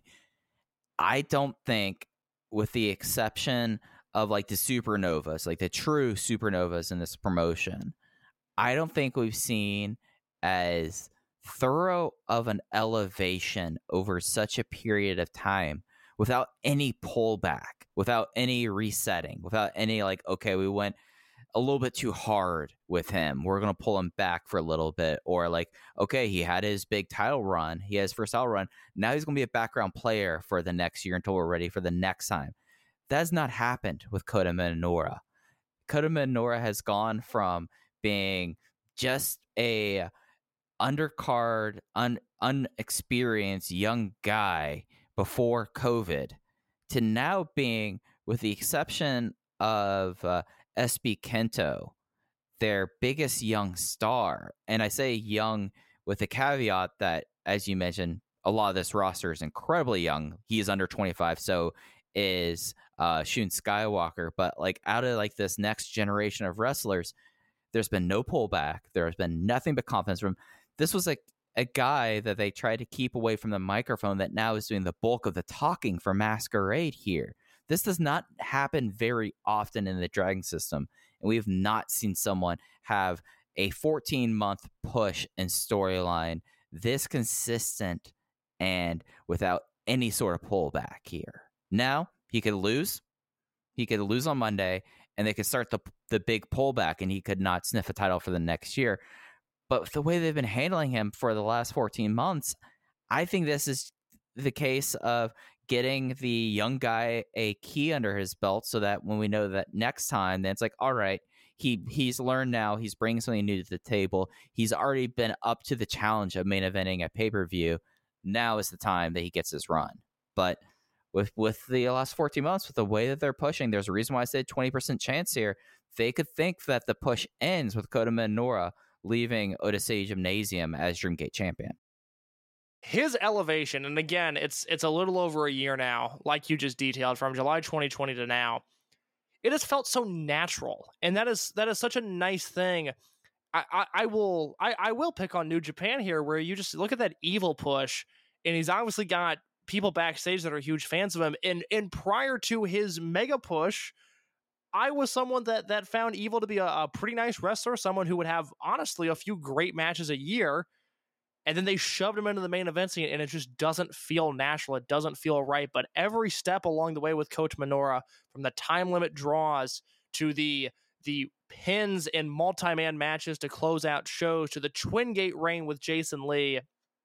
I don't think, with the exception of like the supernovas, like the true supernovas in this promotion, I don't think we've seen as thorough of an elevation over such a period of time without any pullback, without any resetting, without any like, okay, we went a little bit too hard with him, we're going to pull him back for a little bit. Or like, okay, he had his big title run, he has first title run, now he's going to be a background player for the next year until we're ready for the next time. That has not happened with Kota Minoura. Kota Minoura has gone from being just a undercard, un, unexperienced young guy before COVID to now being, with the exception of uh, S B Kento, their biggest young star. And I say young with the caveat that, as you mentioned, a lot of this roster is incredibly young. He is under twenty-five, so is uh, Shun Skywalker. But like, out of like this next generation of wrestlers, there's been no pullback. There has been nothing but confidence from. This was like a guy that they tried to keep away from the microphone that now is doing the bulk of the talking for Masquerade here. This does not happen very often in the Dragon system, and we have not seen someone have a fourteen-month push and storyline this consistent and without any sort of pullback here. Now, he could lose. He could lose on Monday, and they could start the the big pullback, and he could not sniff a title for the next year. But with the way they've been handling him for the last fourteen months, I think this is the case of getting the young guy a key under his belt so that when we know that next time, then it's like, all right, he he's learned now. He's bringing something new to the table. He's already been up to the challenge of main eventing at pay-per-view. Now is the time that he gets his run. But with with the last fourteen months, with the way that they're pushing, there's a reason why I said twenty percent chance here. They could think that the push ends with Kota Minoura leaving Odyssey Gymnasium as Dreamgate champion. His elevation, and again, it's it's a little over a year now, like you just detailed, from July twenty twenty to now. It has felt so natural, and that is that is such a nice thing. I, I, I will I, I will pick on New Japan here, where you just look at that Evil push, and he's obviously got people backstage that are huge fans of him. And and prior to his mega push, I was someone that that found Evil to be a, a pretty nice wrestler, someone who would have honestly a few great matches a year. And then they shoved him into the main event scene, and it just doesn't feel natural. It doesn't feel right. But every step along the way with Kota Minoura, from the time limit draws to the the pins and multi-man matches to close out shows, to the Twin Gate reign with Jason Lee,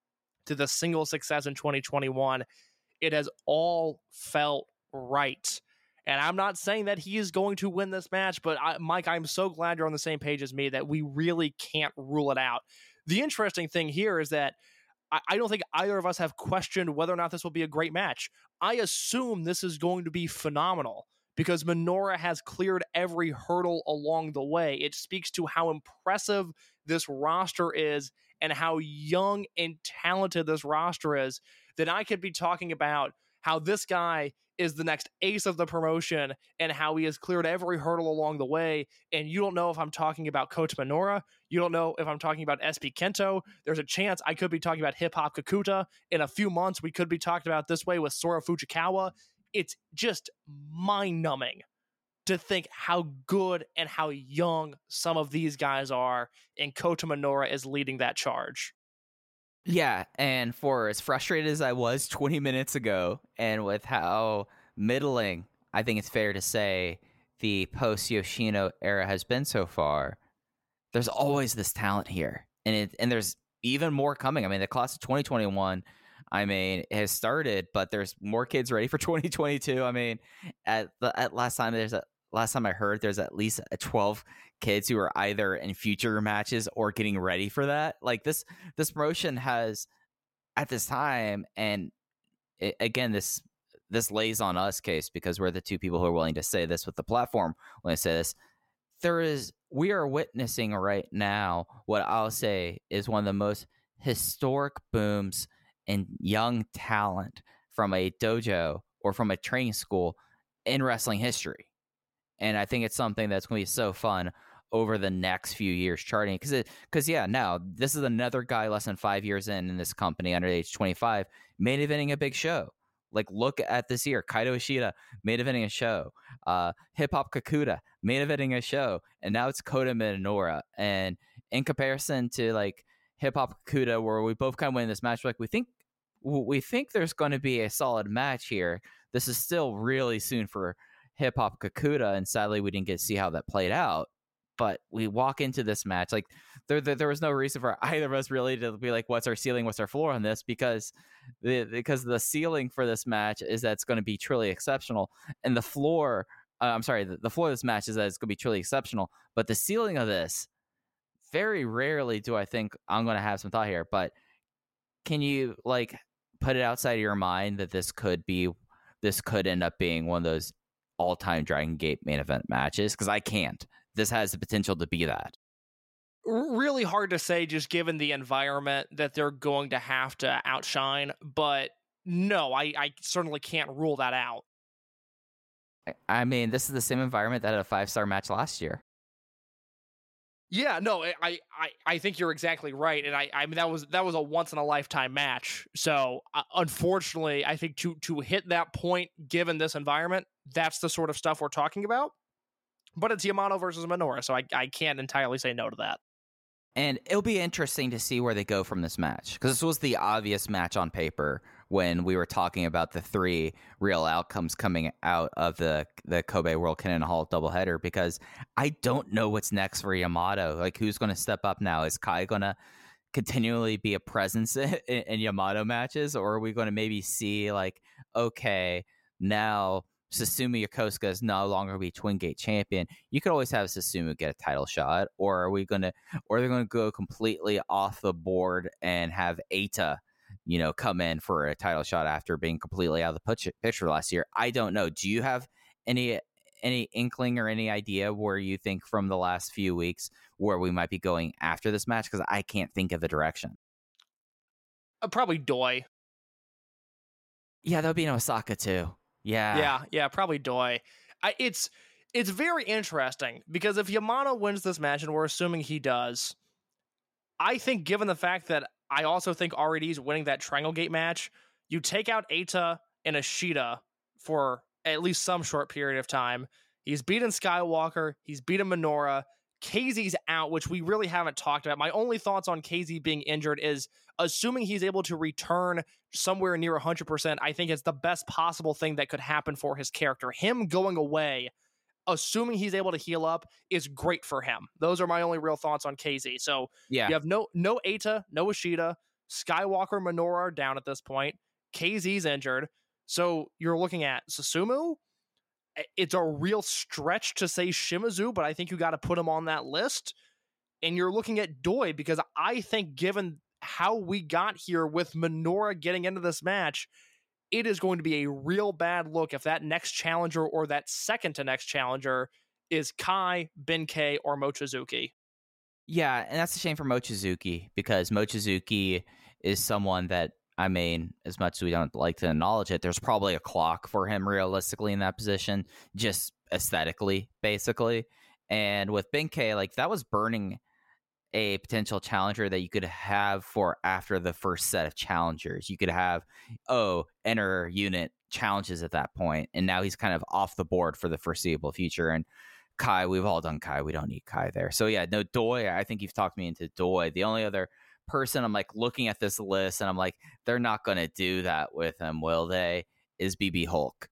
to the single success in twenty twenty-one, it has all felt right. And I'm not saying that he is going to win this match, but I, Mike, I'm so glad you're on the same page as me that we really can't rule it out. The interesting thing here is that I, I don't think either of us have questioned whether or not this will be a great match. I assume this is going to be phenomenal because Minoura has cleared every hurdle along the way. It speaks to how impressive this roster is and how young and talented this roster is, that I could be talking about how this guy is the next ace of the promotion and how he has cleared every hurdle along the way. And you don't know if I'm talking about Kota Minoura. You don't know if I'm talking about S B Kento. There's a chance I could be talking about Hip Hop Kakuta. In a few months, we could be talking about this way with Sora Fujikawa. It's just mind-numbing to think how good and how young some of these guys are, and Kota Minoura is leading that charge. Yeah, and for as frustrated as I was twenty minutes ago, and with how middling, I think it's fair to say, the post-Yoshino era has been so far, there's always this talent here. And it, and there's even more coming. I mean, the class of twenty twenty-one, I mean, it has started, but there's more kids ready for twenty twenty-two. I mean, at the at last time there's a last time I heard there's at least twelve kids who are either in future matches or getting ready for that. Like this this promotion has at this time, and it, again this this lays on us, Case, because we're the two people who are willing to say this with the platform when I say this. There is we are witnessing right now what I'll say is one of the most historic booms in young talent from a dojo or from a training school in wrestling history. And I think it's something that's going to be so fun over the next few years charting. Because, it, because yeah, now this is another guy less than five years in in this company under age twenty-five, main eventing a big show. Like, look at this year. Kaito Ishida, main eventing a show. Uh, Hip Hop Kakuta, main eventing a show. And now it's Kota Minoura. And in comparison to, like, Hip Hop Kakuta, where we both kind of win this match, like, we think we think there's going to be a solid match here. This is still really soon for Hip Hop Kakuta, and sadly we didn't get to see how that played out. But we walk into this match like there, there, there was no reason for either of us really to be like, what's our ceiling, what's our floor on this? Because the because the ceiling for this match is that it's going to be truly exceptional, and the floor, uh, I'm sorry, the, the floor of this match is that it's going to be truly exceptional. But the ceiling of this, very rarely do I think I'm going to have some thought here. But can you like put it outside of your mind that this could be, this could end up being one of those all-time Dragon Gate main event matches? Because I can't. This has the potential to be that. Really hard to say, just given the environment that they're going to have to outshine. But no, I, I certainly can't rule that out. I mean, this is the same environment that had a five-star match last year. Yeah, no, I, I, I think you're exactly right, and I, I mean that was that was a once in a lifetime match. So uh, unfortunately, I think to to hit that point, given this environment, that's the sort of stuff we're talking about. But it's Yamato versus Minoura, so I I can't entirely say no to that. And it'll be interesting to see where they go from this match, because this was the obvious match on paper when we were talking about the three real outcomes coming out of the the Kobe World Cannon Hall doubleheader, because I don't know what's next for Yamato. Like, who's going to step up now? Is Kai going to continually be a presence in, in Yamato matches, or are we going to maybe see, like, okay, now Susumu Yokosuka is no longer be Twin Gate champion. You could always have Susumu get a title shot, or are we gonna, or they're gonna go completely off the board and have Eita, you know, come in for a title shot after being completely out of the picture last year? I don't know. Do you have any any inkling or any idea where you think from the last few weeks where we might be going after this match? Because I can't think of the direction. Uh, probably Doi. Yeah, that would be in Osaka too. Yeah, yeah, yeah, probably Doi. I, it's it's very interesting because if Yamato wins this match, and we're assuming he does, I think given the fact that I also think R E D's winning that Triangle Gate match, you take out Eita and Ishida for at least some short period of time. He's beaten Skywalker, he's beaten Minoura, K Z's out, which we really haven't talked about. My only thoughts on K Z being injured is, assuming he's able to return somewhere near one hundred percent, I think it's the best possible thing that could happen for his character. Him going away, assuming he's able to heal up, is great for him. Those are my only real thoughts on K Z. So yeah, you have no no Eita, no Ishida, Skywalker, Minoura are down at this point. K Z's injured. So you're looking at Susumu. It's a real stretch to say Shimizu, but I think you got to put him on that list. And you're looking at Doi, because I think given how we got here with Minoura getting into this match, it is going to be a real bad look if that next challenger or that second to next challenger is Kai, Ben-K, or Mochizuki. Yeah, and that's a shame for Mochizuki, because Mochizuki is someone that, I mean, as much as we don't like to acknowledge it, there's probably a clock for him realistically in that position, just aesthetically, basically. And with Ben-K, like, that was burning a potential challenger that you could have for after the first set of challengers. You could have, oh, enter unit challenges at that point, and now he's kind of off the board for the foreseeable future. And Kai, we've all done Kai. We don't need Kai there. So yeah, no, Doi, I think you've talked me into Doi. The only other person I'm like looking at this list and I'm like, they're not going to do that with him, will they? Is B B Hulk.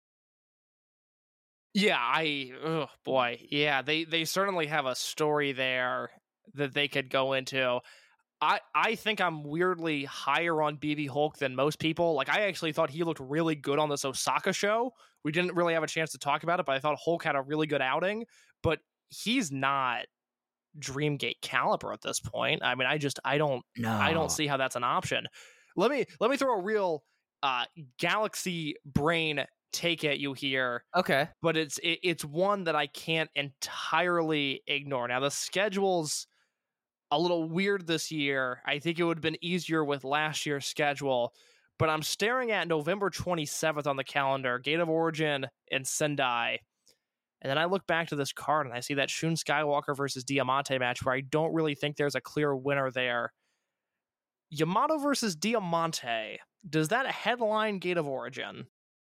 Yeah, I, oh boy. Yeah, they, they certainly have a story there that they could go into. I, I think I'm weirdly higher on B B Hulk than most people. Like, I actually thought he looked really good on this Osaka show. We didn't really have a chance to talk about it, but I thought Hulk had a really good outing. But he's not Dreamgate caliber at this point. I mean, I just I don't No. I don't see how that's an option. Let me let me throw a real uh, galaxy brain take at you here. Okay. But it's it, it's one that I can't entirely ignore. Now, the schedule's a little weird this year. I think it would have been easier with last year's schedule, but I'm staring at November twenty-seventh on the calendar, Gate of Origin and Sendai. And then I look back to this card and I see that Shun Skywalker versus Diamante match where I don't really think there's a clear winner there. Yamato versus Diamante. Does that headline Gate of Origin?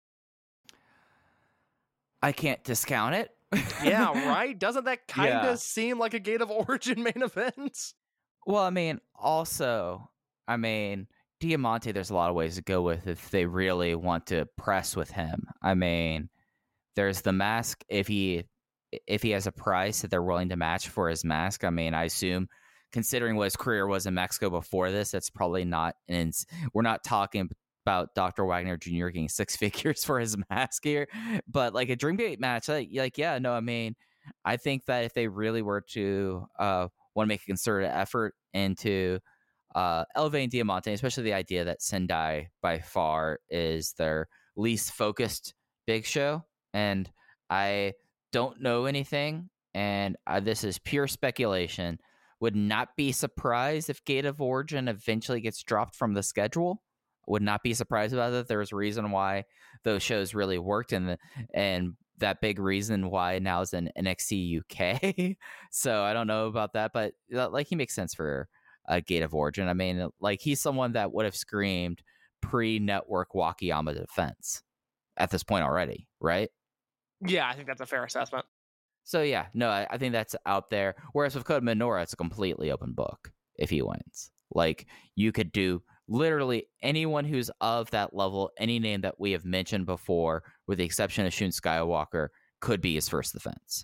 I can't discount it. Yeah, right? Doesn't that kind of Yeah. seem like a Gate of Origin main event? Well, I mean, also, I mean, Diamante, there's a lot of ways to go with if they really want to press with him. I mean, there's the mask. If he if he has a price that they're willing to match for his mask, I mean, I assume, considering what his career was in Mexico before this, that's probably not. And we're not talking about Doctor Wagner Junior getting six figures for his mask here, but like a Dreamgate match, like, like yeah, no, I mean, I think that if they really were to uh, want to make a concerted effort into uh, elevating Diamante, especially the idea that Sendai by far is their least focused big show, and I don't know anything, and uh, this is pure speculation, would not be surprised if Gate of Origin eventually gets dropped from the schedule. Would not be surprised about it. There's a reason why those shows really worked, and the, and that big reason why now is in N X T U K. So I don't know about that, but like he makes sense for a Gate of Origin. I mean, like he's someone that would have screamed pre-network Wakayama defense at this point already, right? Yeah, I think that's a fair assessment. So yeah, no, I, I think that's out there. Whereas with Kota Minoura, it's a completely open book if he wins. Like you could do literally anyone who's of that level, any name that we have mentioned before, with the exception of Shun Skywalker, could be his first defense.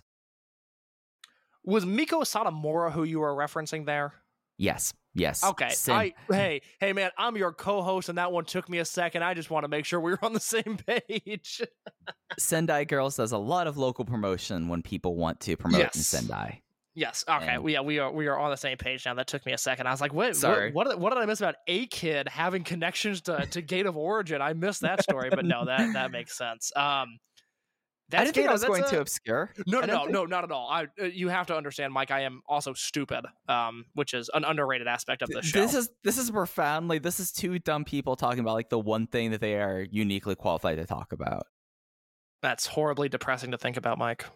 Was Miko Satomura who you were referencing there? Yes. Yes. Okay. Sin- I hey, hey man, I'm your co-host and that one took me a second. I just want to make sure we were on the same page. Sendai Girls does a lot of local promotion when people want to promote Yes. in Sendai. Yes. Okay. And- we, yeah, we are we are on the same page now. That took me a second. I was like, what Sorry. what, what, what did I miss about A Kid having connections to, to Gate of Origin? I missed that story, but no, that that makes sense. Um That's I didn't think Gate- I was that's going a- too obscure. No, I no, didn't no, think- no, not at all. I, uh, you have to understand, Mike. I am also stupid, um, which is an underrated aspect of the show. This is this is profoundly. This is two dumb people talking about like the one thing that they are uniquely qualified to talk about. That's horribly depressing to think about, Mike.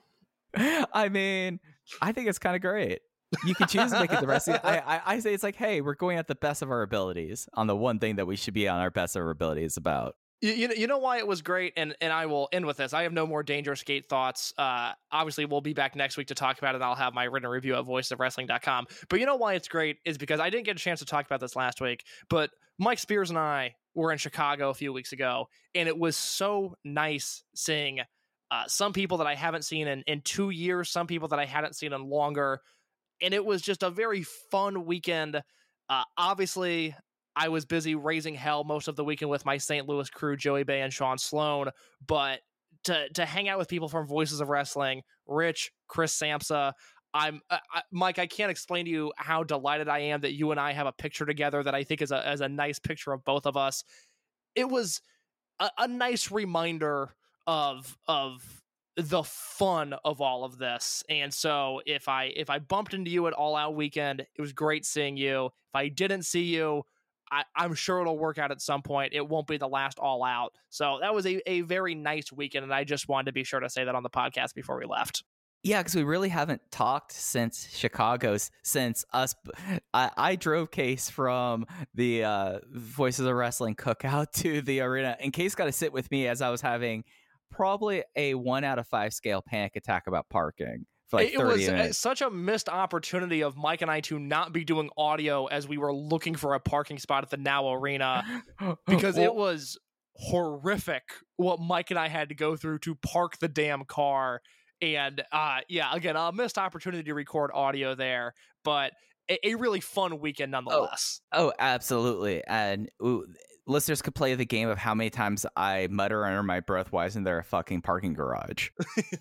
I mean, I think it's kind of great. You can choose to make it the rest. Of, I, I I say it's like, hey, we're going at the best of our abilities on the one thing that we should be on our best of our abilities about. You, you, know, you know why it was great, and, and I will end with this. I have no more Dangerous Gate thoughts. Uh, obviously, we'll be back next week to talk about it, and I'll have my written review at voices of wrestling dot com. But you know why it's great is because I didn't get a chance to talk about this last week, but Mike Spears and I were in Chicago a few weeks ago, and it was so nice seeing uh, some people that I haven't seen in, in two years, some people that I hadn't seen in longer, and it was just a very fun weekend. Uh, obviously, I was busy raising hell most of the weekend with my Saint Louis crew, Joey Bay and Sean Sloan, but to to hang out with people from Voices of Wrestling, Rich, Chris Samsa, I'm uh, I, Mike. I can't explain to you how delighted I am that you and I have a picture together that I think is a as a nice picture of both of us. It was a, a nice reminder of of the fun of all of this. And so if I if I bumped into you at All Out Weekend, it was great seeing you. If I didn't see you, I, I'm sure it'll work out at some point. It won't be the last All Out. So that was a, a very nice weekend, and I just wanted to be sure to say that on the podcast before we left. Yeah, because we really haven't talked since Chicago's, since us. I, I drove Case from the uh, Voices of Wrestling cookout to the arena, and Case got to sit with me as I was having probably a one out of five scale panic attack about parking. For like it thirty was minutes. such a missed opportunity of Mike and I to not be doing audio as we were looking for a parking spot at the Now Arena, because Well, it was horrific what Mike and I had to go through to park the damn car. And uh, yeah, again, a missed opportunity to record audio there. But a, a really fun weekend nonetheless. Oh, oh absolutely. And ooh, listeners could play the game of how many times I mutter under my breath, why isn't there a fucking parking garage?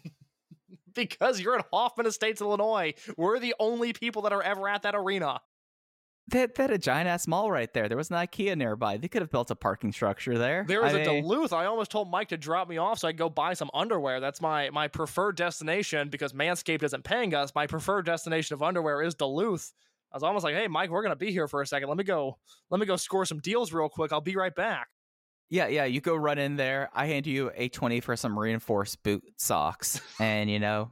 Because you're in Hoffman Estates, Illinois. We're the only people that are ever at that arena. They had, they had a giant-ass mall right there. There was an IKEA nearby. They could have built a parking structure there. There was I a mean, Duluth. I almost told Mike to drop me off so I could go buy some underwear. That's my, my preferred destination because Manscaped isn't paying us. My preferred destination of underwear is Duluth. I was almost like, hey, Mike, we're going to be here for a second. Let me go. Let me go score some deals real quick. I'll be right back. Yeah, yeah, you go run in there. I hand you a twenty for some reinforced boot socks. And, you know,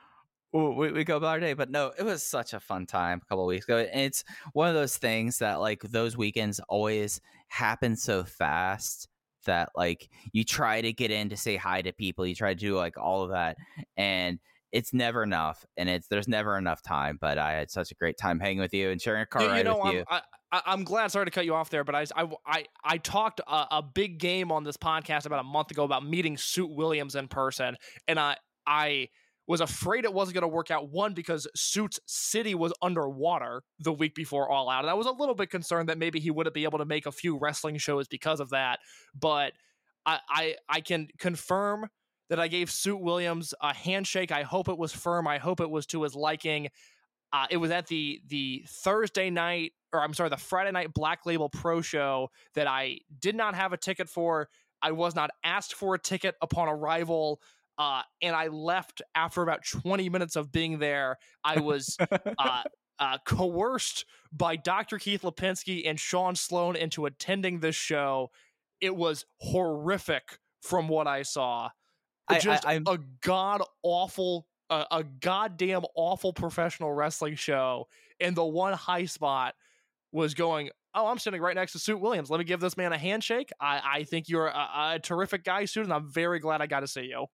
we, we go about our day. But no, it was such a fun time a couple of weeks ago. And it's one of those things that, like, those weekends always happen so fast that, like, you try to get in to say hi to people. You try to do, like, all of that. And it's never enough. And it's there's never enough time. But I had such a great time hanging with you and sharing a car you, ride you know, with I'm, you. I, I, I'm glad. Sorry to cut you off there, but I, I, I, I talked a, a big game on this podcast about a month ago about meeting Suit Williams in person. And I, I was afraid it wasn't going to work out. One, because Suit's city was underwater the week before All Out. And I was a little bit concerned that maybe he wouldn't be able to make a few wrestling shows because of that. But I, I, I can confirm that I gave Suit Williams a handshake. I hope it was firm. I hope it was to his liking. Uh, it was at the the Thursday night, or I'm sorry, the Friday night Black Label Pro Show that I did not have a ticket for. I was not asked for a ticket upon arrival, uh, and I left after about twenty minutes of being there. I was uh, uh, coerced by Doctor Keith Lipinski and Sean Sloan into attending this show. It was horrific from what I saw. Just I, I, a god-awful A, a goddamn awful professional wrestling show, and the one high spot was going, oh, I'm sitting right next to Suit Williams. Let me give this man a handshake. I, I think you're a, a terrific guy, Suit, and I'm very glad I got to see you.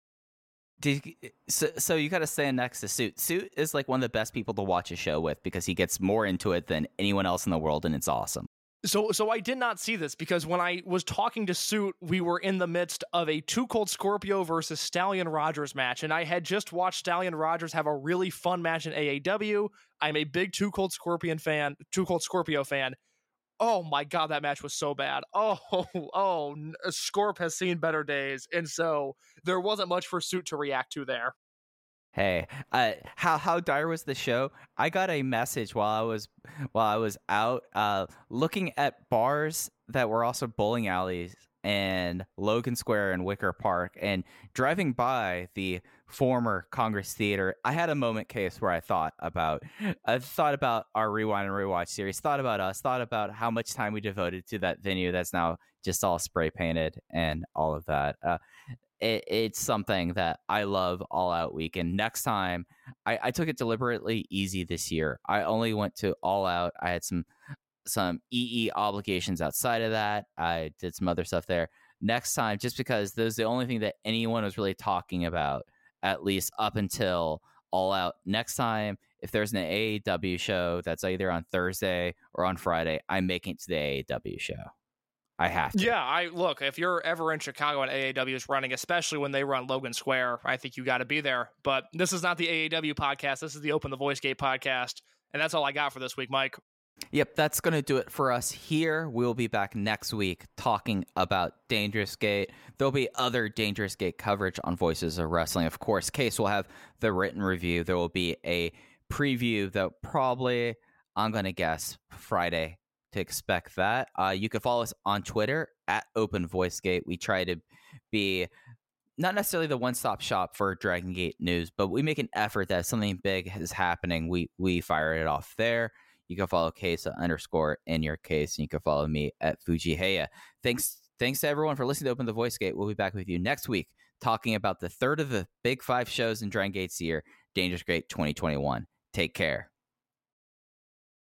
Did you, so, so you got to stand next to Suit. Suit is like one of the best people to watch a show with because he gets more into it than anyone else in the world, and it's awesome. So so I did not see this because when I was talking to Suit, we were in the midst of a Too Cold Scorpio versus Stallion Rogers match, and I had just watched Stallion Rogers have a really fun match in A A W. I'm a big Too Cold Scorpion fan, Too Cold Scorpio fan. Oh my god, that match was so bad. Oh, oh, Scorp has seen better days, and so there wasn't much for Suit to react to there. Hey, uh, how how dire was the show? I got a message while I was while I was out uh, looking at bars that were also bowling alleys and Logan Square and Wicker Park, and driving by the former Congress Theater. I had a moment, Case, where I thought about I thought about our Rewind and Rewatch series, thought about us, thought about how much time we devoted to that venue that's now just all spray painted and all of that. Uh, It, it's something that I love All Out Weekend. Next time, I, I took it deliberately easy this year. I only went to All Out. I had some some E E obligations outside of that. I did some other stuff there. Next time, just because this is the only thing that anyone was really talking about, at least up until All Out. Next time, if there's an A A W show that's either on Thursday or on Friday, I'm making it to the A A W show. I have to. Yeah, I look, if you're ever in Chicago and A A W is running, especially when they run Logan Square, I think you got to be there. But this is not the A A W podcast. This is the Open the Voice Gate podcast. And that's all I got for this week, Mike. Yep, that's going to do it for us here. We'll be back next week talking about Dangerous Gate. There'll be other Dangerous Gate coverage on Voices of Wrestling. Of course, Case will have the written review. There will be a preview that probably, I'm going to guess, Friday. To expect that. Uh, you can follow us on Twitter at Open Voice Gate. We try to be not necessarily the one-stop shop for Dragon Gate news, but we make an effort that if something big is happening, we we fire it off there. You can follow Case underscore in your case, and you can follow me at Fujiheya. Thanks, thanks to everyone for listening to Open the Voice Gate. We'll be back with you next week talking about the third of the big five shows in Dragon Gate's year, Dangerous Gate twenty twenty-one. Take care.